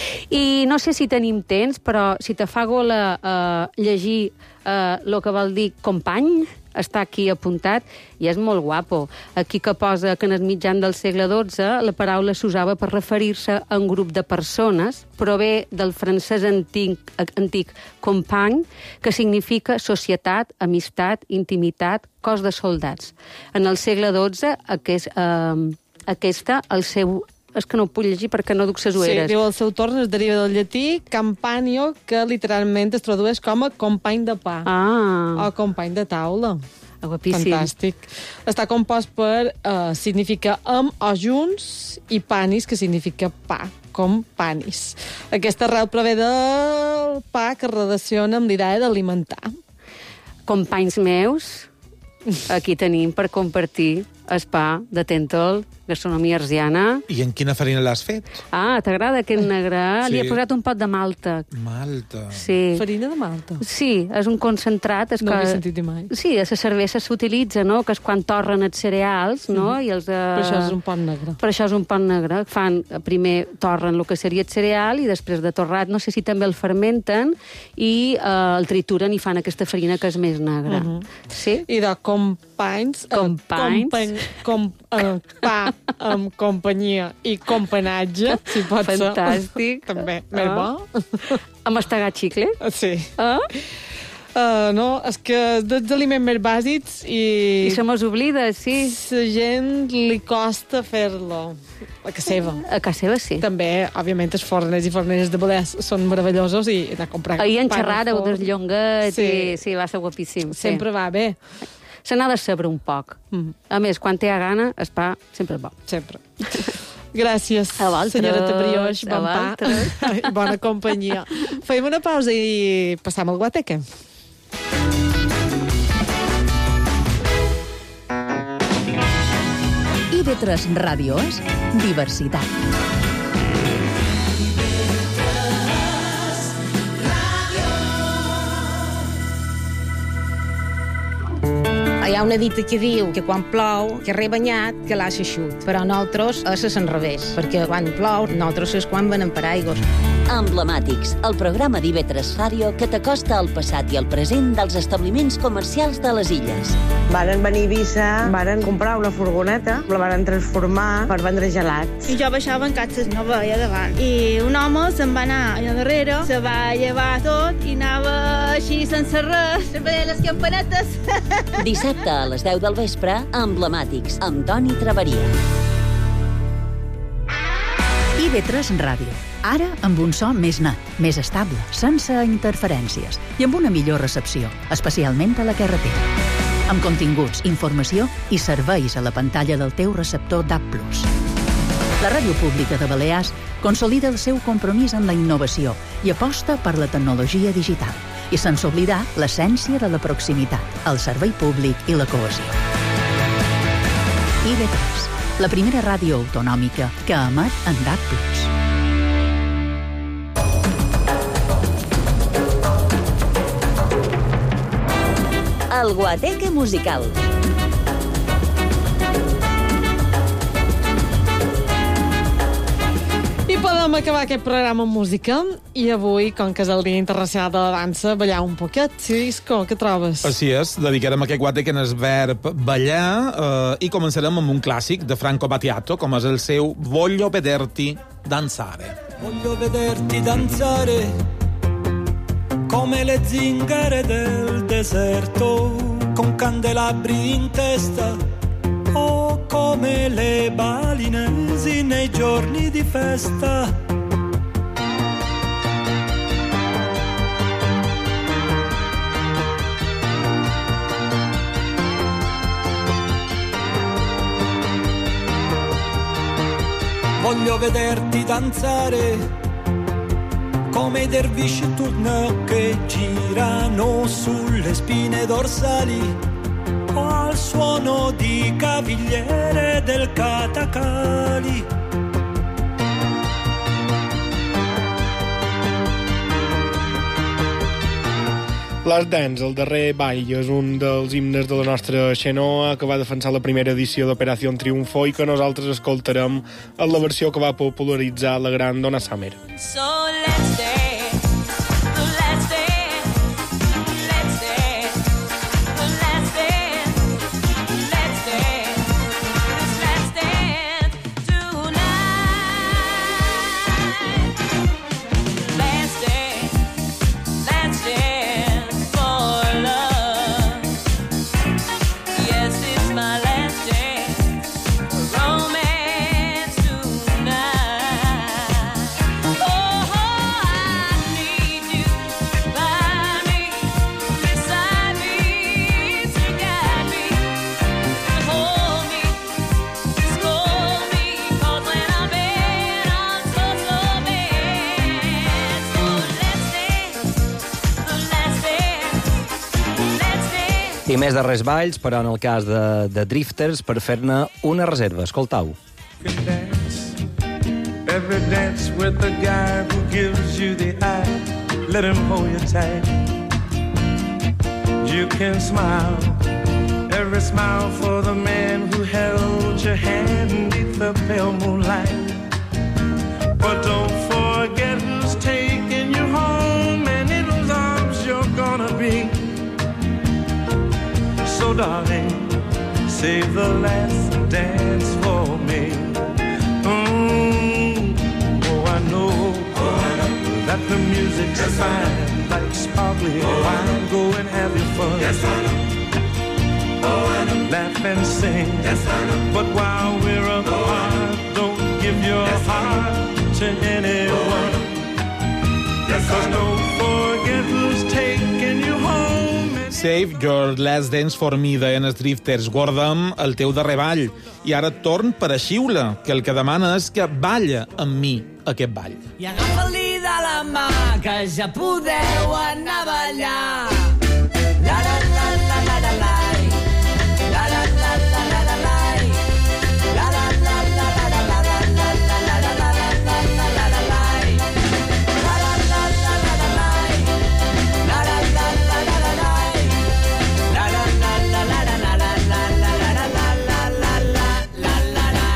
Speaker 17: I no sé si tenim temps, però si te fa gola uh, llegir el uh, que vol dir company, està aquí apuntat, i és molt guapo. Aquí que posa que en el mitjan del segle dotze la paraula s'usava per referir-se a un grup de persones, prové del francès antic, antic company, que significa societat, amistat, intimitat, cos de soldats. En el segle dotze, aquest, eh, aquesta, el seu... És que no ho puc llegir perquè no duc ses ulleres.
Speaker 3: Sí, diu el seu torn es deriva del llatí campanio, que literalment es tradueix com a company de pa.
Speaker 17: Ah.
Speaker 3: O company de taula.
Speaker 17: Ah, guapíssim.
Speaker 3: Fantàstic. Està compost per uh, significa amb o junts i panis, que significa pa, com panis. Aquesta arrel prové del pa que relaciona amb l'idea d'alimentar.
Speaker 17: Companys meus, aquí tenim per compartir el pa de Tentol, gastronomia arsiana.
Speaker 7: I en quina farina l'has fet?
Speaker 17: Ah, t'agrada aquest negre?
Speaker 7: Sí.
Speaker 17: Li he posat un pot de malta.
Speaker 7: Malta.
Speaker 17: Sí.
Speaker 3: Farina de malta?
Speaker 17: Sí, és un concentrat. És
Speaker 3: no
Speaker 17: que...
Speaker 3: ho he sentit mai.
Speaker 17: Sí, a la cervesa s'utilitza, no?, que és quan torren els cereals, no?, i els de...
Speaker 3: Per això és un pot negre.
Speaker 17: Per això és un pot negre. Fan, primer torren el que seria el cereal i després de torrat, no sé si també el fermenten i eh, el trituren i fan aquesta farina que és més negra. Uh -huh. Sí?
Speaker 3: I de companys...
Speaker 17: Companys.
Speaker 3: Eh, com, eh, pa amb companyia i companatge, si pot ser.
Speaker 17: Fantàstic.
Speaker 3: També, més
Speaker 17: ah.
Speaker 3: bo.
Speaker 17: A mastegar xicle?
Speaker 3: Sí.
Speaker 17: Ah?
Speaker 3: Uh, no, és que dels aliments més bàsics i...
Speaker 17: I se mos oblida, sí.
Speaker 3: La gent li costa fer-lo. A casa seva.
Speaker 17: A casa seva, sí.
Speaker 3: També, òbviament, els forners i forneres de Bolès són meravellosos i anar a comprar...
Speaker 17: Ahir en xerràreu dels llonguets sí. i sí, va ser guapíssim.
Speaker 3: Sempre
Speaker 17: sí.
Speaker 3: va bé.
Speaker 17: Se n'ha de saber un poc. Mm. A més, quan té gana, es pa sempre és bo.
Speaker 3: Sempre. Gràcies,
Speaker 17: a
Speaker 3: senyora Tabrioix. Bon pa i bona companyia. Fem una pausa i passam al Guateque.
Speaker 2: I ve tres Ràdio és diversitat.
Speaker 19: Hi ha una dita que diu que quan plou, que re banyat, que l'ha eixut. Però nosaltres és al revés, perquè quan plou, nosaltres és quan venem per aigües.
Speaker 11: Emblemàtics, el programa d'I V tres Ràdio que t'acosta al passat i al present dels establiments comercials de les illes.
Speaker 20: Varen venir a Eivissa, varen comprar una furgoneta, la varen transformar per vendre gelats.
Speaker 21: I jo baixava en catxes, no veia davant. I un home se'n va anar allà darrere, se va llevar tot i anava així sense res, sempre les campanetes.
Speaker 11: Dissabte a les deu del vespre, Emblemàtics, amb Toni Traveria.
Speaker 2: I ve tres Ràdio. Ara amb un so més net, més estable, sense interferències i amb una millor recepció, especialment a la carretera. Amb continguts, informació i serveis a la pantalla del teu receptor D A B plus. La Ràdio Pública de Balears consolida el seu compromís amb la innovació i aposta per la tecnologia digital i sense oblidar l'essència de la proximitat, el servei públic i la cohesió. I B tres, la primera ràdio autonòmica que emet en D A B plus.
Speaker 13: El Guateque musical.
Speaker 3: I podem acabar aquest programa amb música i avui, com que és el Dia Internacional de la Dansa, ballar un poquet. Cisco, què trobes?
Speaker 7: Així és, dedicarem aquest guatec en el verb ballar eh, i començarem amb un clàssic de Franco Battiato, com és el seu Voglio vederti danzare.
Speaker 1: Voglio vederti danzare come le zingare del deserto, con candelabri in testa, o come le balinesi nei giorni di festa. Voglio vederti danzare come i dervisci turno che girano sulle spine dorsali o al suono di cavigliere del Catacali.
Speaker 22: Last Dance, el darrer ball, és un dels himnes de la nostra Xenoa que va defensar la primera edició d'Operació Triunfo i que nosaltres escoltarem en la versió que va popularitzar la gran Donna Summer.
Speaker 18: So let's dance, let's dance, let's dance, let's dance, let's dance, let's dance tonight. Let's dance, let's dance for love. Yes, it's my last dance, romance tonight. Oh, I need you by me, beside me, to guide me, to hold me, to scold me, 'cause when I'm bad, I'm so, so bad. So let's dance, let's dance, let's dance.
Speaker 23: I més darrers balls, però en el cas de, de Drifters, per fer-ne una reserva. Escoltau.
Speaker 1: Every dance with the guy who gives you the eye, let him hold you tight. You can smile, every smile for the man who held your hand beneath the pale moonlight. But don't forget who's taking you home, and in whose arms you're gonna be. So darling, save the last dance for me. Mm. Oh, I know, oh, I know that the music's yes, fine, like sparkly oh, wine. Go and have your fun. Yes, I know. Oh, I know. Laugh and sing. Yes, I know. But while we're apart, oh, don't give your yes, heart to anyone. Oh, yes, because don't forget who's taking you home.
Speaker 7: Save Your Last Dance for Me, deien els Drifters. Guarda'm el teu darrer ball. I ara torn per a xiula, que el que demana és que balla amb mi aquest ball.
Speaker 18: I agafa-li de la mà, que ja podeu anar a ballar. La la la la la la la. La la la la la la la. La la la la la la la la la la la la la la la la la la. La la la la la la la. La la la la la la la. La la la la la la la la la la la la la la la.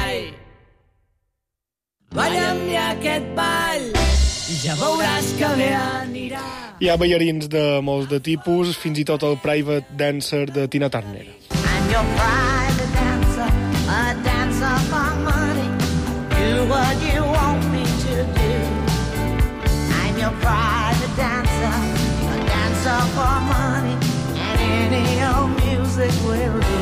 Speaker 18: Balla'm ja aquest ball i ja veuràs que bé anirà.
Speaker 22: Hi ha ballarins de molts de tipus, fins i tot el private dancer de Tina Turner.
Speaker 18: I'm your private dancer, a dancer for money. Do what you want me to do. I'm your private dancer, a dancer for money. And any old music will do.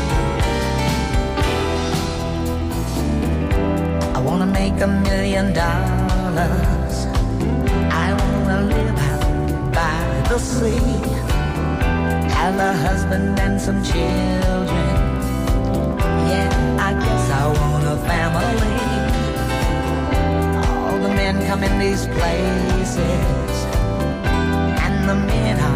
Speaker 18: I wanna make a million dollars. I wanna live out by the sea. Have a husband and some children. Yeah, I guess I want a family. All the men come in these places, and the men are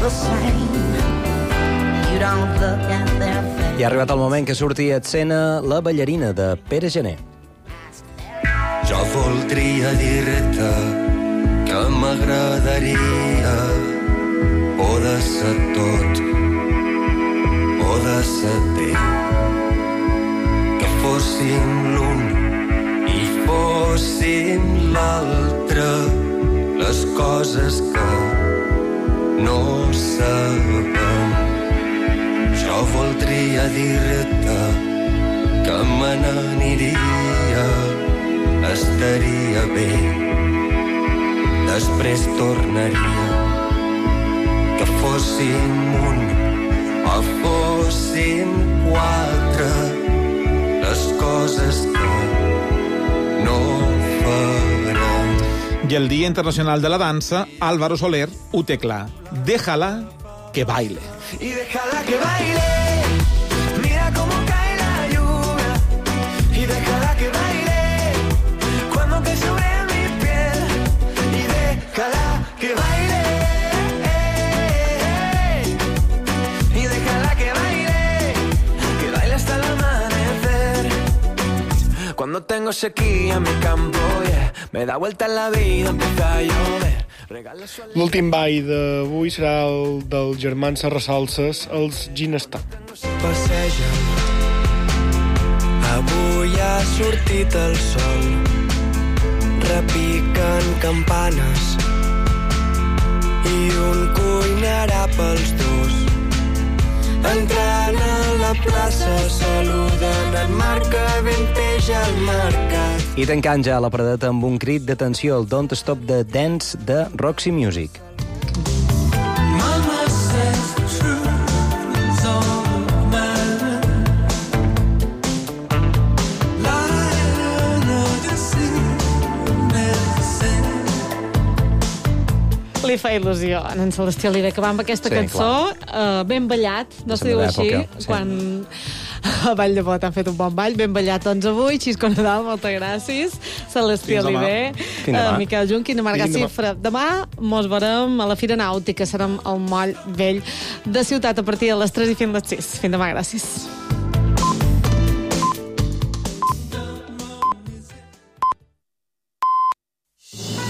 Speaker 8: the same. You don't look at their face.
Speaker 23: I ha arribat el moment que surti a escena la ballarina de Pere Gené.
Speaker 1: Jo voldria dir-te que m'agradaria poder ser tot, poder ser bé, que fóssim l'un i fóssim l'altre, les coses que no sabem. Jo voldria dir-te que me n'aniria, estaria bé, després tornaria, que fóssim un o fóssim quatre, les coses que no farem.
Speaker 7: I el Dia Internacional de la Dansa, Álvaro Soler ho té clar. Déjala que baile.
Speaker 1: Y déjala que baile, mira cómo cae la lluvia. Y déjala que baile, cuando cae sobre mi piel. Y déjala que baile, y déjala que baile, que baile hasta el amanecer. Cuando tengo sequía mi campo, yeah, me da vuelta la vida, empieza a llover.
Speaker 22: L'últim ball d'avui serà el dels germans Serrasalses, els Ginestar.
Speaker 1: Passegen. Avui ha sortit el sol, repiquen campanes i un cuinarà pels dos. Entrant a la plaça saluden en Marc que venteja al mercat.
Speaker 23: I tancant ja la paradeta amb un crit d'atenció al Don't Stop the Dance de Roxy Music.
Speaker 1: Mama says the truth is all that matters. Lying or deceiving.
Speaker 3: Li fa il·lusió a en Celestià Oliver acabar amb aquesta
Speaker 23: Sí,
Speaker 3: cançó, uh, ben ballat, no es diu així,
Speaker 23: època, sí.
Speaker 3: quan a Vall de Bot han fet un bon ball, ben ballat doncs avui. Xisco Nadal, moltes gràcies. Celestià
Speaker 23: Fins demà.
Speaker 3: Oliver,
Speaker 23: Fins demà.
Speaker 3: uh, Miquel Junquin, Marga
Speaker 23: Fins demà.
Speaker 3: Cifra. Demà mos veurem a la Fira Nàutica, serem al Moll Vell de Ciutat a partir de les tres i fins les sis. Fins demà, gràcies.